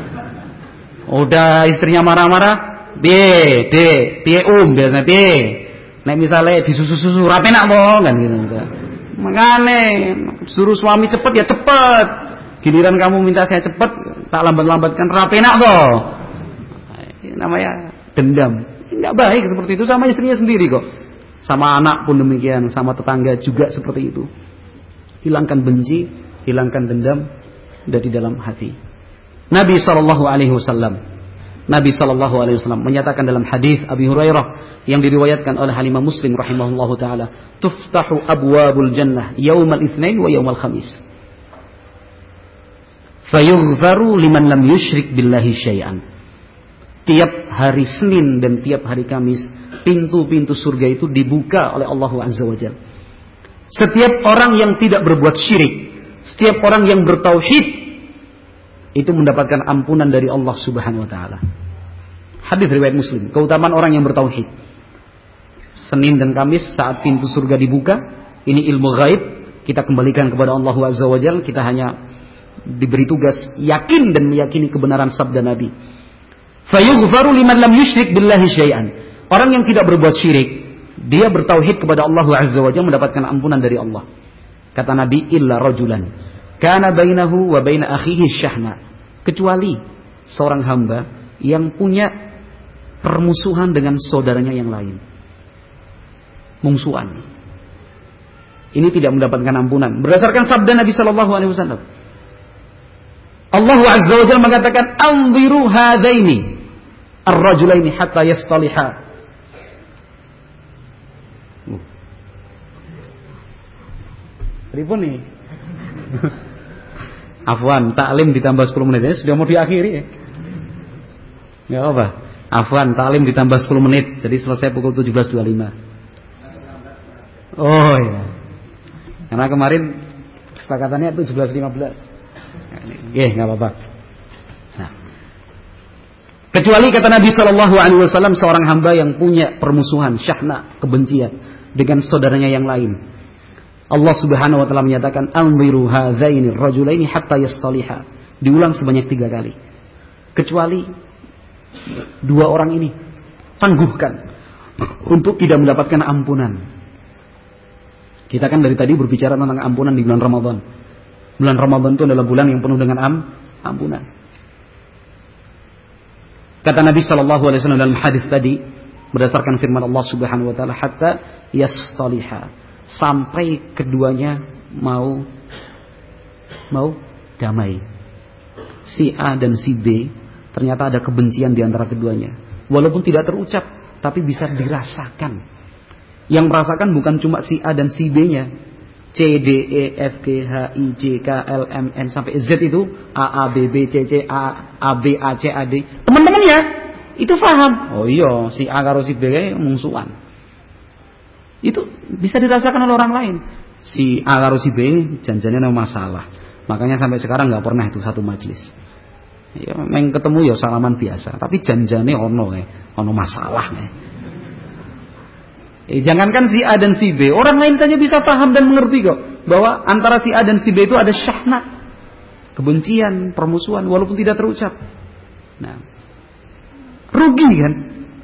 Udah istrinya marah-marah, piye biasanya piye. Nek misale disusu-susu ra penak po kan gitu. Makane suruh suami cepet ya cepet. Giliran kamu minta saya cepet, tak lambat-lambatkan ra penak to. Ini namanya dendam. Enggak baik seperti itu, sama istrinya sendiri kok. Sama anak pun demikian, sama tetangga juga seperti itu. Hilangkan benci, hilangkan dendam dari dalam hati. Nabi SAW menyatakan dalam hadis Abi Hurairah yang diriwayatkan oleh Halimah Muslim rahimahullahu taala, tuftahu abwabul jannah yaumal itsnain wa yaumal khamis. Fayughfaru liman lam yusyrik billahi syai'an. Tiap hari Senin dan tiap hari Kamis, pintu-pintu surga itu dibuka oleh Allah Azza wa Jalla. Setiap orang yang tidak berbuat syirik, setiap orang yang bertauhid, itu mendapatkan ampunan dari Allah Subhanahu wa taala. Hadis riwayat Muslim, keutamaan orang yang bertauhid. Senin dan Kamis saat pintu surga dibuka, ini ilmu gaib, kita kembalikan kepada Allah Azza wa Jalla, kita hanya diberi tugas yakin dan meyakini kebenaran sabda Nabi. Fayughfaru liman lam yusyrik billahi syai'an. Orang yang tidak berbuat syirik, dia bertauhid kepada Allah Azza wa Jalla, mendapatkan ampunan dari Allah. Kata Nabi, illa rajulan kana bainahu wa baina akhihi syahna. Kecuali seorang hamba yang punya permusuhan dengan saudaranya yang lain. Mungsuhan. Ini tidak mendapatkan ampunan. Berdasarkan sabda Nabi sallallahu alaihi wasallam. Allah Azza wa Jalla mengatakan, "Anziru hadaini ar-rajulaini hatta yastaliha." Ribun nih. Afwan, taklim ditambah 10 menit ya, sudah mau diakhiri ya. Enggak apa. Afwan, taklim ditambah 10 menit, jadi selesai pukul 17.25. Oh iya. Karena kemarin kesepakatannya 17.15. Enggak apa-apa. Nah. Kecuali kata Nabi sallallahu alaihi wasallam, seorang hamba yang punya permusuhan, syahna, kebencian dengan saudaranya yang lain. Allah Subhanahu wa taala menyatakan, "Anziru hadzaini ar-rajulaini hatta yastaliha." Diulang sebanyak 3 kali. Kecuali 2 orang ini, tangguhkan untuk tidak mendapatkan ampunan. Kita kan dari tadi berbicara tentang ampunan di bulan Ramadan. Bulan Ramadan itu adalah bulan yang penuh dengan ampunan. Kata Nabi sallallahu alaihi wasallam dalam hadis tadi, berdasarkan firman Allah Subhanahu wa taala, hatta yastaliha, sampai keduanya mau damai. Si A dan si B ternyata ada kebencian di antara keduanya. Walaupun tidak terucap, tapi bisa dirasakan. Yang merasakan bukan cuma si A dan si B-nya. C, D, E, F, G, H, I, J, K, L, M, N sampai Z itu, A, B, B, C, C, A, B, A, C, A, D. Teman-temannya itu paham. Oh iya, si A karo si B mungsuhan. Itu bisa dirasakan oleh orang lain. Si A karo si B janjiannya ada masalah. Makanya sampai sekarang nggak pernah itu satu majelis. Ya, memang ketemu ya salaman biasa, tapi janjiannya ono masalah. Jangankan si A dan si B, orang lain saja bisa paham dan mengerti kok bahwa antara si A dan si B itu ada syahna, kebencian, permusuhan walaupun tidak terucap. Nah, rugi kan?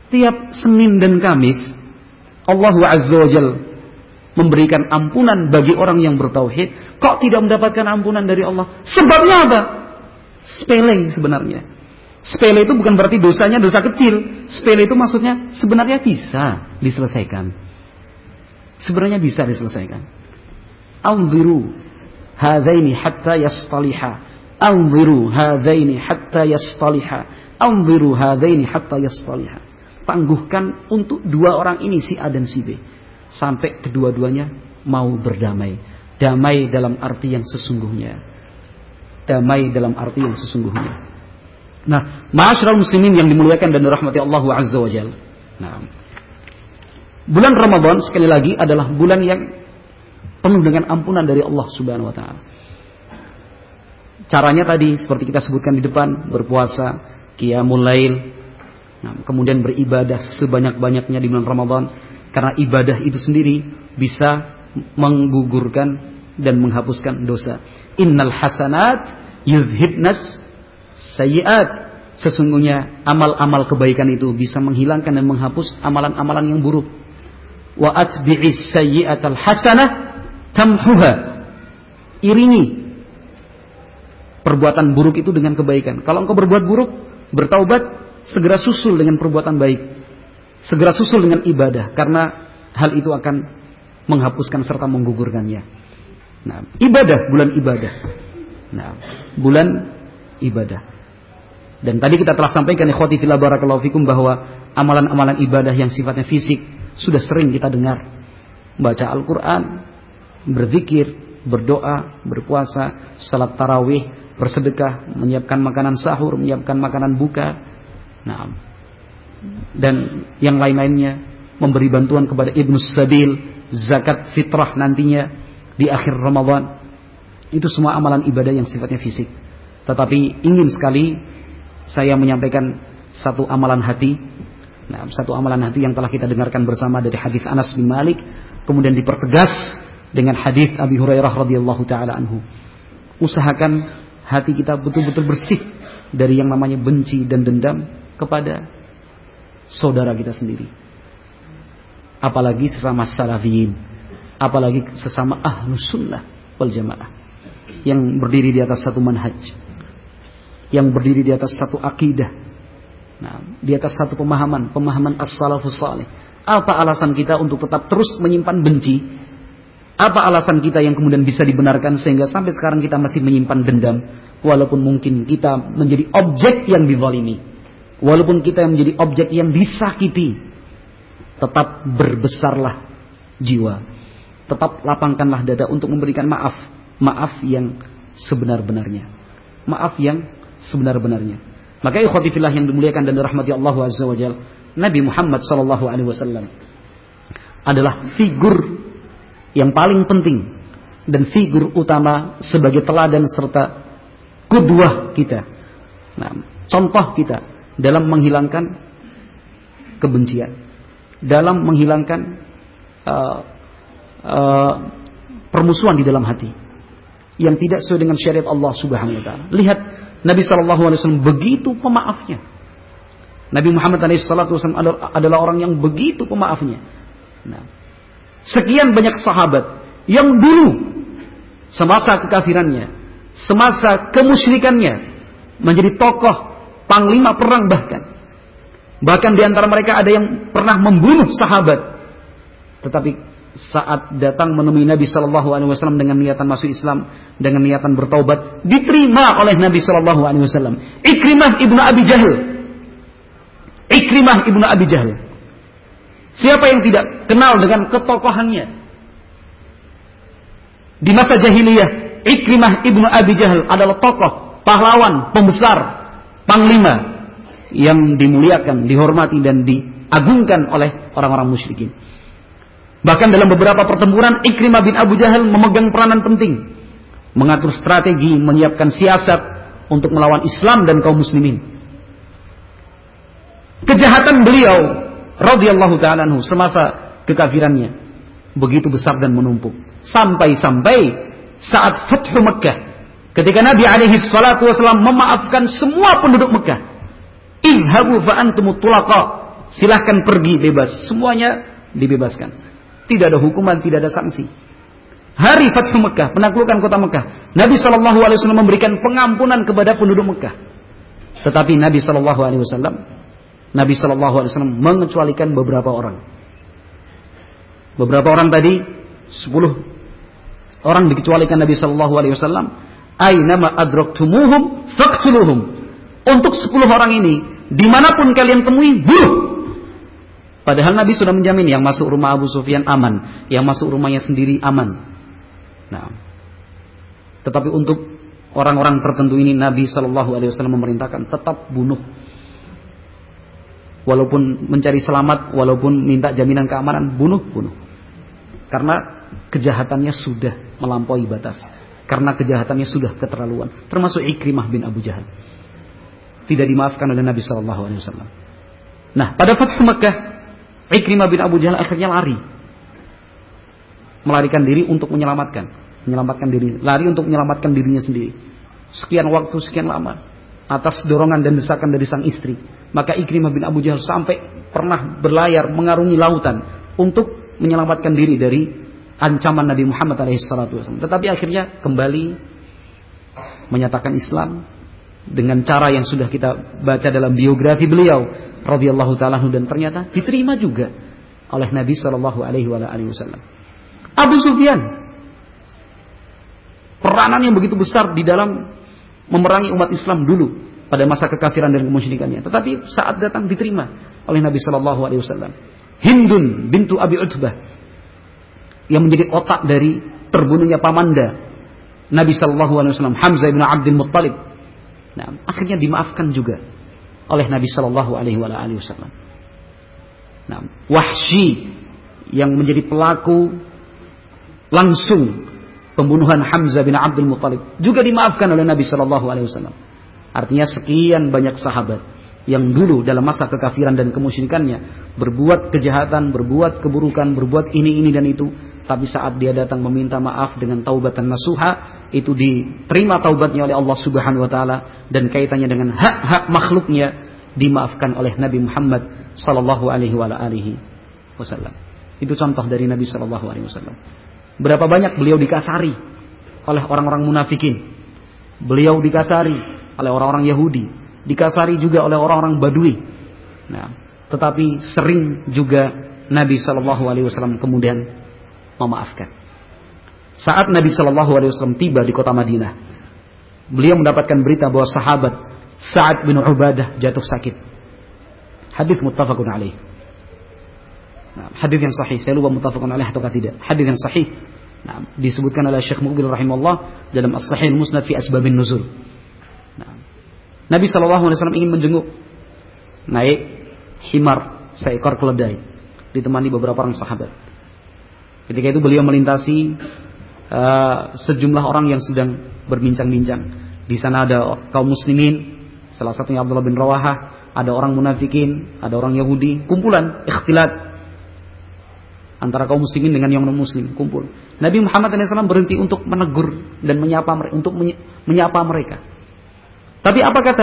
tiap Senin dan Kamis Allah Azza wa Jalla memberikan ampunan bagi orang yang bertauhid, kok tidak mendapatkan ampunan dari Allah? Sebabnya apa? Sepele sebenarnya. Sepele itu bukan berarti dosanya dosa kecil. Sepele itu maksudnya sebenarnya bisa diselesaikan. Sebenarnya bisa diselesaikan. Anziru hadaini hatta yastaliha. Anziru hadaini hatta yastaliha. Anziru hadaini hatta yastaliha. Tangguhkan untuk dua orang ini, si A dan si B, sampai kedua-duanya mau berdamai. Damai dalam arti yang sesungguhnya. Damai dalam arti yang sesungguhnya. Nah, ma'asyiral muslimin yang dimuliakan dan dirahmati Allah Azza wa Jalla. Nah, bulan Ramadan sekali lagi adalah bulan yang penuh dengan ampunan dari Allah Subhanahu wa taala. Caranya tadi seperti kita sebutkan di depan, berpuasa, qiyamul lail, nah, kemudian beribadah sebanyak-banyaknya di bulan Ramadan, karena ibadah itu sendiri bisa menggugurkan dan menghapuskan dosa. Innal hasanat yuzhibnas sayyiat. Sesungguhnya amal-amal kebaikan itu bisa menghilangkan dan menghapus amalan-amalan yang buruk. Wa atbi'is sayyi'atal hasanah tamhuha. Iringi perbuatan buruk itu dengan kebaikan. Kalau engkau berbuat buruk, bertaubat, segera susul dengan perbuatan baik. Segera susul dengan ibadah, karena hal itu akan menghapuskan serta menggugurkannya. Nah, ibadah, bulan ibadah. Nah, bulan ibadah. Dan tadi kita telah sampaikan, ikhwati fillah barakallahu fikum, bahwa amalan-amalan ibadah yang sifatnya fisik sudah sering kita dengar. Baca Al-Quran, berzikir, berdoa, berpuasa, salat tarawih, bersedekah, menyiapkan makanan sahur, menyiapkan makanan buka. Nah, dan yang lain-lainnya, memberi bantuan kepada ibnus sabil, zakat fitrah nantinya di akhir Ramadan. Itu semua amalan ibadah yang sifatnya fisik. Tetapi ingin sekali saya menyampaikan satu amalan hati. Nah, satu amalan hati yang telah kita dengarkan bersama dari hadis Anas bin Malik, kemudian dipertegas dengan hadis Abi Hurairah radhiyallahu taala anhu. Usahakan hati kita betul-betul bersih dari yang namanya benci dan dendam kepada saudara kita sendiri. Apalagi sesama salafiyin, apalagi sesama ahlus sunnah wal jamaah, yang berdiri di atas satu manhaj, yang berdiri di atas satu akidah, nah, di atas satu pemahaman as-salafus salih. Apa alasan kita untuk tetap terus menyimpan benci? Apa alasan kita yang kemudian bisa dibenarkan sehingga sampai sekarang kita masih menyimpan dendam, walaupun mungkin kita menjadi objek yang dizalimi, walaupun kita menjadi objek yang disakiti? Tetap berbesarlah jiwa, tetap lapangkanlah dada untuk memberikan maaf, maaf yang sebenar-benarnya, maaf yang sebenar-benarnya. Maka ikhwati fillah yang dimuliakan dan dirahmati Allah Azza wa Jalla, Nabi Muhammad sallallahu alaihi wasallam adalah figur yang paling penting dan figur utama sebagai teladan serta qudwah kita. Nah, contoh kita dalam menghilangkan kebencian, dalam menghilangkan permusuhan di dalam hati yang tidak sesuai dengan syariat Allah Subhanahu wa taala. Lihat Nabi sallallahu alaihi wasallam begitu pemaafnya. Nabi Muhammad SAW adalah orang yang begitu pemaafnya. Nah, sekian banyak sahabat yang dulu semasa kekafirannya, semasa kemusyrikannya, menjadi tokoh panglima perang, bahkan di antara mereka ada yang pernah membunuh sahabat. Tetapi saat datang menemui Nabi sallallahu alaihi wasallam dengan niatan masuk Islam, dengan niatan bertaubat, diterima oleh Nabi sallallahu alaihi wasallam. Ikrimah ibnu Abi Jahl. Ikrimah ibnu Abi Jahl. Siapa yang tidak kenal dengan ketokohannya? Di masa jahiliyah, Ikrimah ibnu Abi Jahl adalah tokoh, pahlawan, pembesar, panglima yang dimuliakan, dihormati dan diagungkan oleh orang-orang musyrikin. Bahkan dalam beberapa pertempuran, Ikrimah bin Abu Jahal memegang peranan penting, mengatur strategi, menyiapkan siasat untuk melawan Islam dan kaum muslimin. Kejahatan beliau radhiyallahu ta'ala anhu semasa kekafirannya begitu besar dan menumpuk, sampai-sampai saat Fathu Mekkah, ketika Nabi alaihi salatu wasallam memaafkan semua penduduk Mekkah, idhabu fa antumut tulaqa, silahkan pergi bebas. Semuanya dibebaskan. Tidak ada hukuman, tidak ada sanksi. Hari Fathu Mekah, penaklukan kota Mekah, Nabi SAW memberikan pengampunan kepada penduduk Mekah. Tetapi Nabi SAW mengecualikan beberapa orang. Beberapa orang tadi, 10 orang dikecualikan Nabi SAW. Aynama adraktumuhum faqtuluhum. Untuk 10 orang ini, dimanapun kalian temui, bunuh. Padahal Nabi sudah menjamin yang masuk rumah Abu Sufyan aman, yang masuk rumahnya sendiri aman. Nah, tetapi untuk orang-orang tertentu ini Nabi SAW memerintahkan tetap bunuh. Walaupun mencari selamat, walaupun minta jaminan keamanan, bunuh. Karena kejahatannya sudah melampaui batas. Karena kejahatannya sudah keterlaluan. Termasuk Ikrimah bin Abu Jahal. Tidak dimaafkan oleh Nabi SAW. Nah, pada Fathu Mekah, Ikrimah bin Abu Jahal akhirnya lari. Melarikan diri untuk menyelamatkan diri, lari untuk menyelamatkan dirinya sendiri. Sekian waktu, sekian lama, atas dorongan dan desakan dari sang istri, maka Ikrimah bin Abu Jahal sampai pernah berlayar mengarungi lautan untuk menyelamatkan diri dari ancaman Nabi Muhammad SAW. Tetapi akhirnya kembali menyatakan Islam dengan cara yang sudah kita baca dalam biografi beliau radhiyallahu ta'ala, dan ternyata diterima juga oleh Nabi SAW. Abu Sufyan, peranan yang begitu besar di dalam memerangi umat Islam dulu pada masa kekafiran dan kemusyrikannya, tetapi saat datang diterima oleh Nabi SAW. Hindun bintu Abi Utbah, yang menjadi otak dari terbunuhnya pamanda Nabi SAW, Hamzah bin Abdul Muttalib. Nah, akhirnya dimaafkan juga oleh Nabi SAW. Nah, Wahsy yang menjadi pelaku langsung pembunuhan Hamzah bin Abdul Muttalib juga dimaafkan oleh Nabi SAW. Artinya sekian banyak sahabat yang dulu dalam masa kekafiran dan kemusyrikannya berbuat kejahatan, berbuat keburukan, berbuat ini dan itu, tapi saat dia datang meminta maaf dengan taubatan nasuha, itu diterima taubatnya oleh Allah Subhanahu wa taala, dan kaitannya dengan hak-hak makhluknya dimaafkan oleh Nabi Muhammad sallallahu alaihi wasallam. Itu contoh dari Nabi sallallahu alaihi wasallam. Berapa banyak beliau dikasari oleh orang-orang munafikin. Beliau dikasari oleh orang-orang Yahudi, dikasari juga oleh orang-orang Badui. Nah, tetapi sering juga Nabi SAW kemudian memaafkan. Saat Nabi SAW tiba di kota Madinah, beliau mendapatkan berita bahwa sahabat Sa'ad bin Ubadah jatuh sakit. Hadis muttafaqun alaih. Nah, hadis yang sahih, saya lupa muttafaqun alaih atau tidak. Hadis yang sahih. Nah, disebutkan oleh Syekh Muqbil rahimahullah dalam As-Sahih Musnad fi Asbabin Nuzul. Nah, Nabi SAW ingin menjenguk, naik himar seekor keledai, ditemani beberapa orang sahabat. Ketika itu beliau melintasi sejumlah orang yang sedang berbincang-bincang. Di sana ada kaum muslimin, salah satunya Abdullah bin Rawahah, ada orang munafikin, ada orang Yahudi, kumpulan ikhtilat antara kaum muslimin dengan yang non-muslim, kumpul. Nabi Muhammad SAW berhenti untuk menegur dan menyapa mereka. Tapi apa kata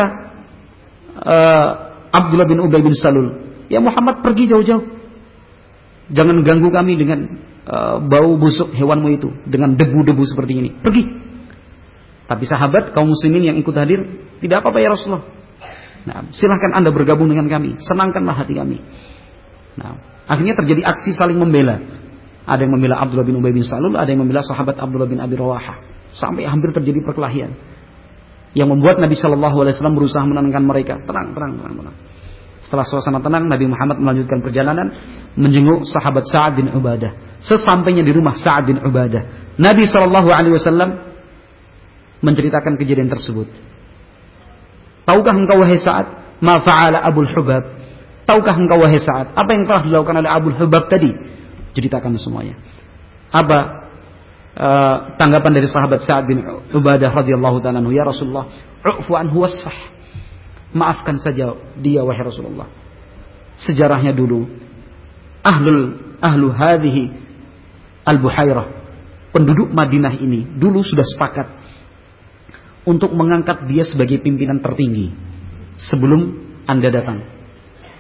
Abdullah bin Ubay bin Salul? Ya Muhammad, pergi jauh-jauh. Jangan ganggu kami dengan bau busuk hewanmu itu, dengan debu-debu seperti ini. Pergi. Tapi sahabat kaum muslimin yang ikut hadir, tidak apa-apa ya Rasulullah. Nah, silahkan Anda bergabung dengan kami, senangkanlah hati kami. Nah, akhirnya terjadi aksi saling membela. Ada yang membela Abdullah bin Ubay bin Salul, ada yang membela sahabat Abdullah bin Abi Rawahah. Sampai hampir terjadi perkelahian, yang membuat Nabi SAW berusaha menenangkan mereka. Tenang. Setelah suasana tenang, Nabi Muhammad melanjutkan perjalanan menjenguk sahabat Sa'ad bin Ubadah. Sesampainya di rumah Sa'ad bin Ubadah, Nabi SAW menceritakan kejadian tersebut. Tahukah engkau wahai Sa'ad, ma fa'ala Abul Hubab? Tahukah engkau wahai Sa'ad, apa yang telah dilakukan oleh Abul Hubab tadi? Ceritakan semuanya. Apa tanggapan dari sahabat Sa'ad bin Ubadah radhiyallahu ta'ala anhu? Ya Rasulullah, u'fu anhu wasfah. Maafkan saja dia wahai Rasulullah. Sejarahnya dulu, ahlu hadhihi al-Buhairah, penduduk Madinah ini dulu sudah sepakat untuk mengangkat dia sebagai pimpinan tertinggi sebelum Anda datang.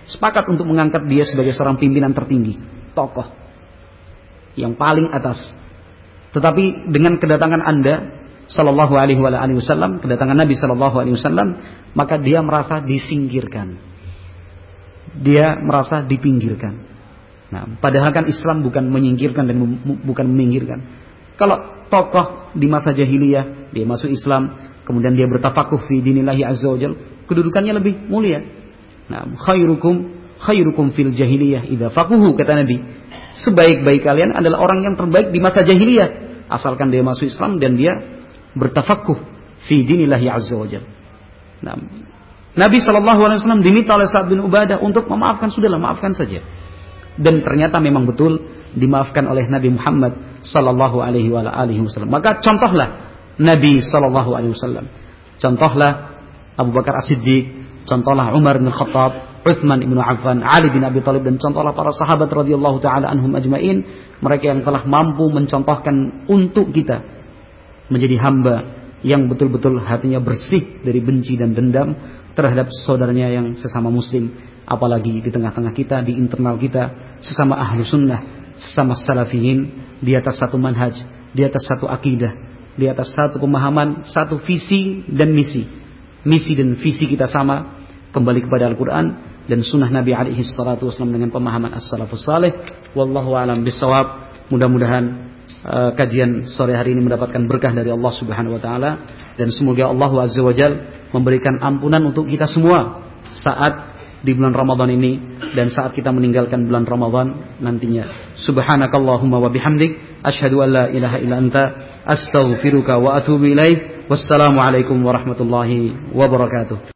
sepakat untuk mengangkat dia sebagai seorang pimpinan tertinggi, tokoh yang paling atas. Tetapi dengan kedatangan Anda sallallahu alaihi wasallam, kedatangan Nabi sallallahu alaihi wasallam, maka dia merasa disingkirkan. Dia merasa dipinggirkan. Nah, padahal kan Islam bukan menyingkirkan dan bukan meminggirkan. Kalau tokoh di masa jahiliyah dia masuk Islam, kemudian dia bertafakuh fi dinillahi azza wajal, kedudukannya lebih mulia. Nah, khairukum fil jahiliyah idza faquhu, kata Nabi. Sebaik-baik kalian adalah orang yang terbaik di masa jahiliyah, asalkan dia masuk Islam dan dia bertafakuh fi dinillahi azza wajal. Nah, Nabi SAW diminta oleh Sa'ad bin Ubadah untuk memaafkan, sudahlah maafkan saja. Dan ternyata memang betul dimaafkan oleh Nabi Muhammad sallallahu alaihi wasallam. Maka contohlah Nabi sallallahu alaihi wasallam. Contohlah Abu Bakar As-Siddiq, contohlah Umar bin Khattab, Utsman bin Affan, Ali bin Abi Thalib, dan contohlah para sahabat radhiyallahu taala anhum ajmain, mereka yang telah mampu mencontohkan untuk kita menjadi hamba yang betul-betul hatinya bersih dari benci dan dendam terhadap saudaranya yang sesama muslim, apalagi di tengah-tengah kita, di internal kita, sesama ahlu sunnah, sesama salafiyin, di atas satu manhaj, di atas satu akidah, di atas satu pemahaman, satu visi dan misi. Misi dan visi kita sama, kembali kepada Al-Quran dan sunnah Nabi alaihi salatu wasallam dengan pemahaman as-salafus salih. Wallahu a'lam bishawab. Mudah-mudahan kajian sore hari ini mendapatkan berkah dari Allah Subhanahu wa taala, dan semoga Allah Azza wa Jalla memberikan ampunan untuk kita semua saat di bulan Ramadan ini dan saat kita meninggalkan bulan Ramadan nantinya. Subhanakallahumma wa bihamdik asyhadu an la ilaha illa anta astaghfiruka wa atubu ilaik. Wassalamu alaikum warahmatullahi wabarakatuh.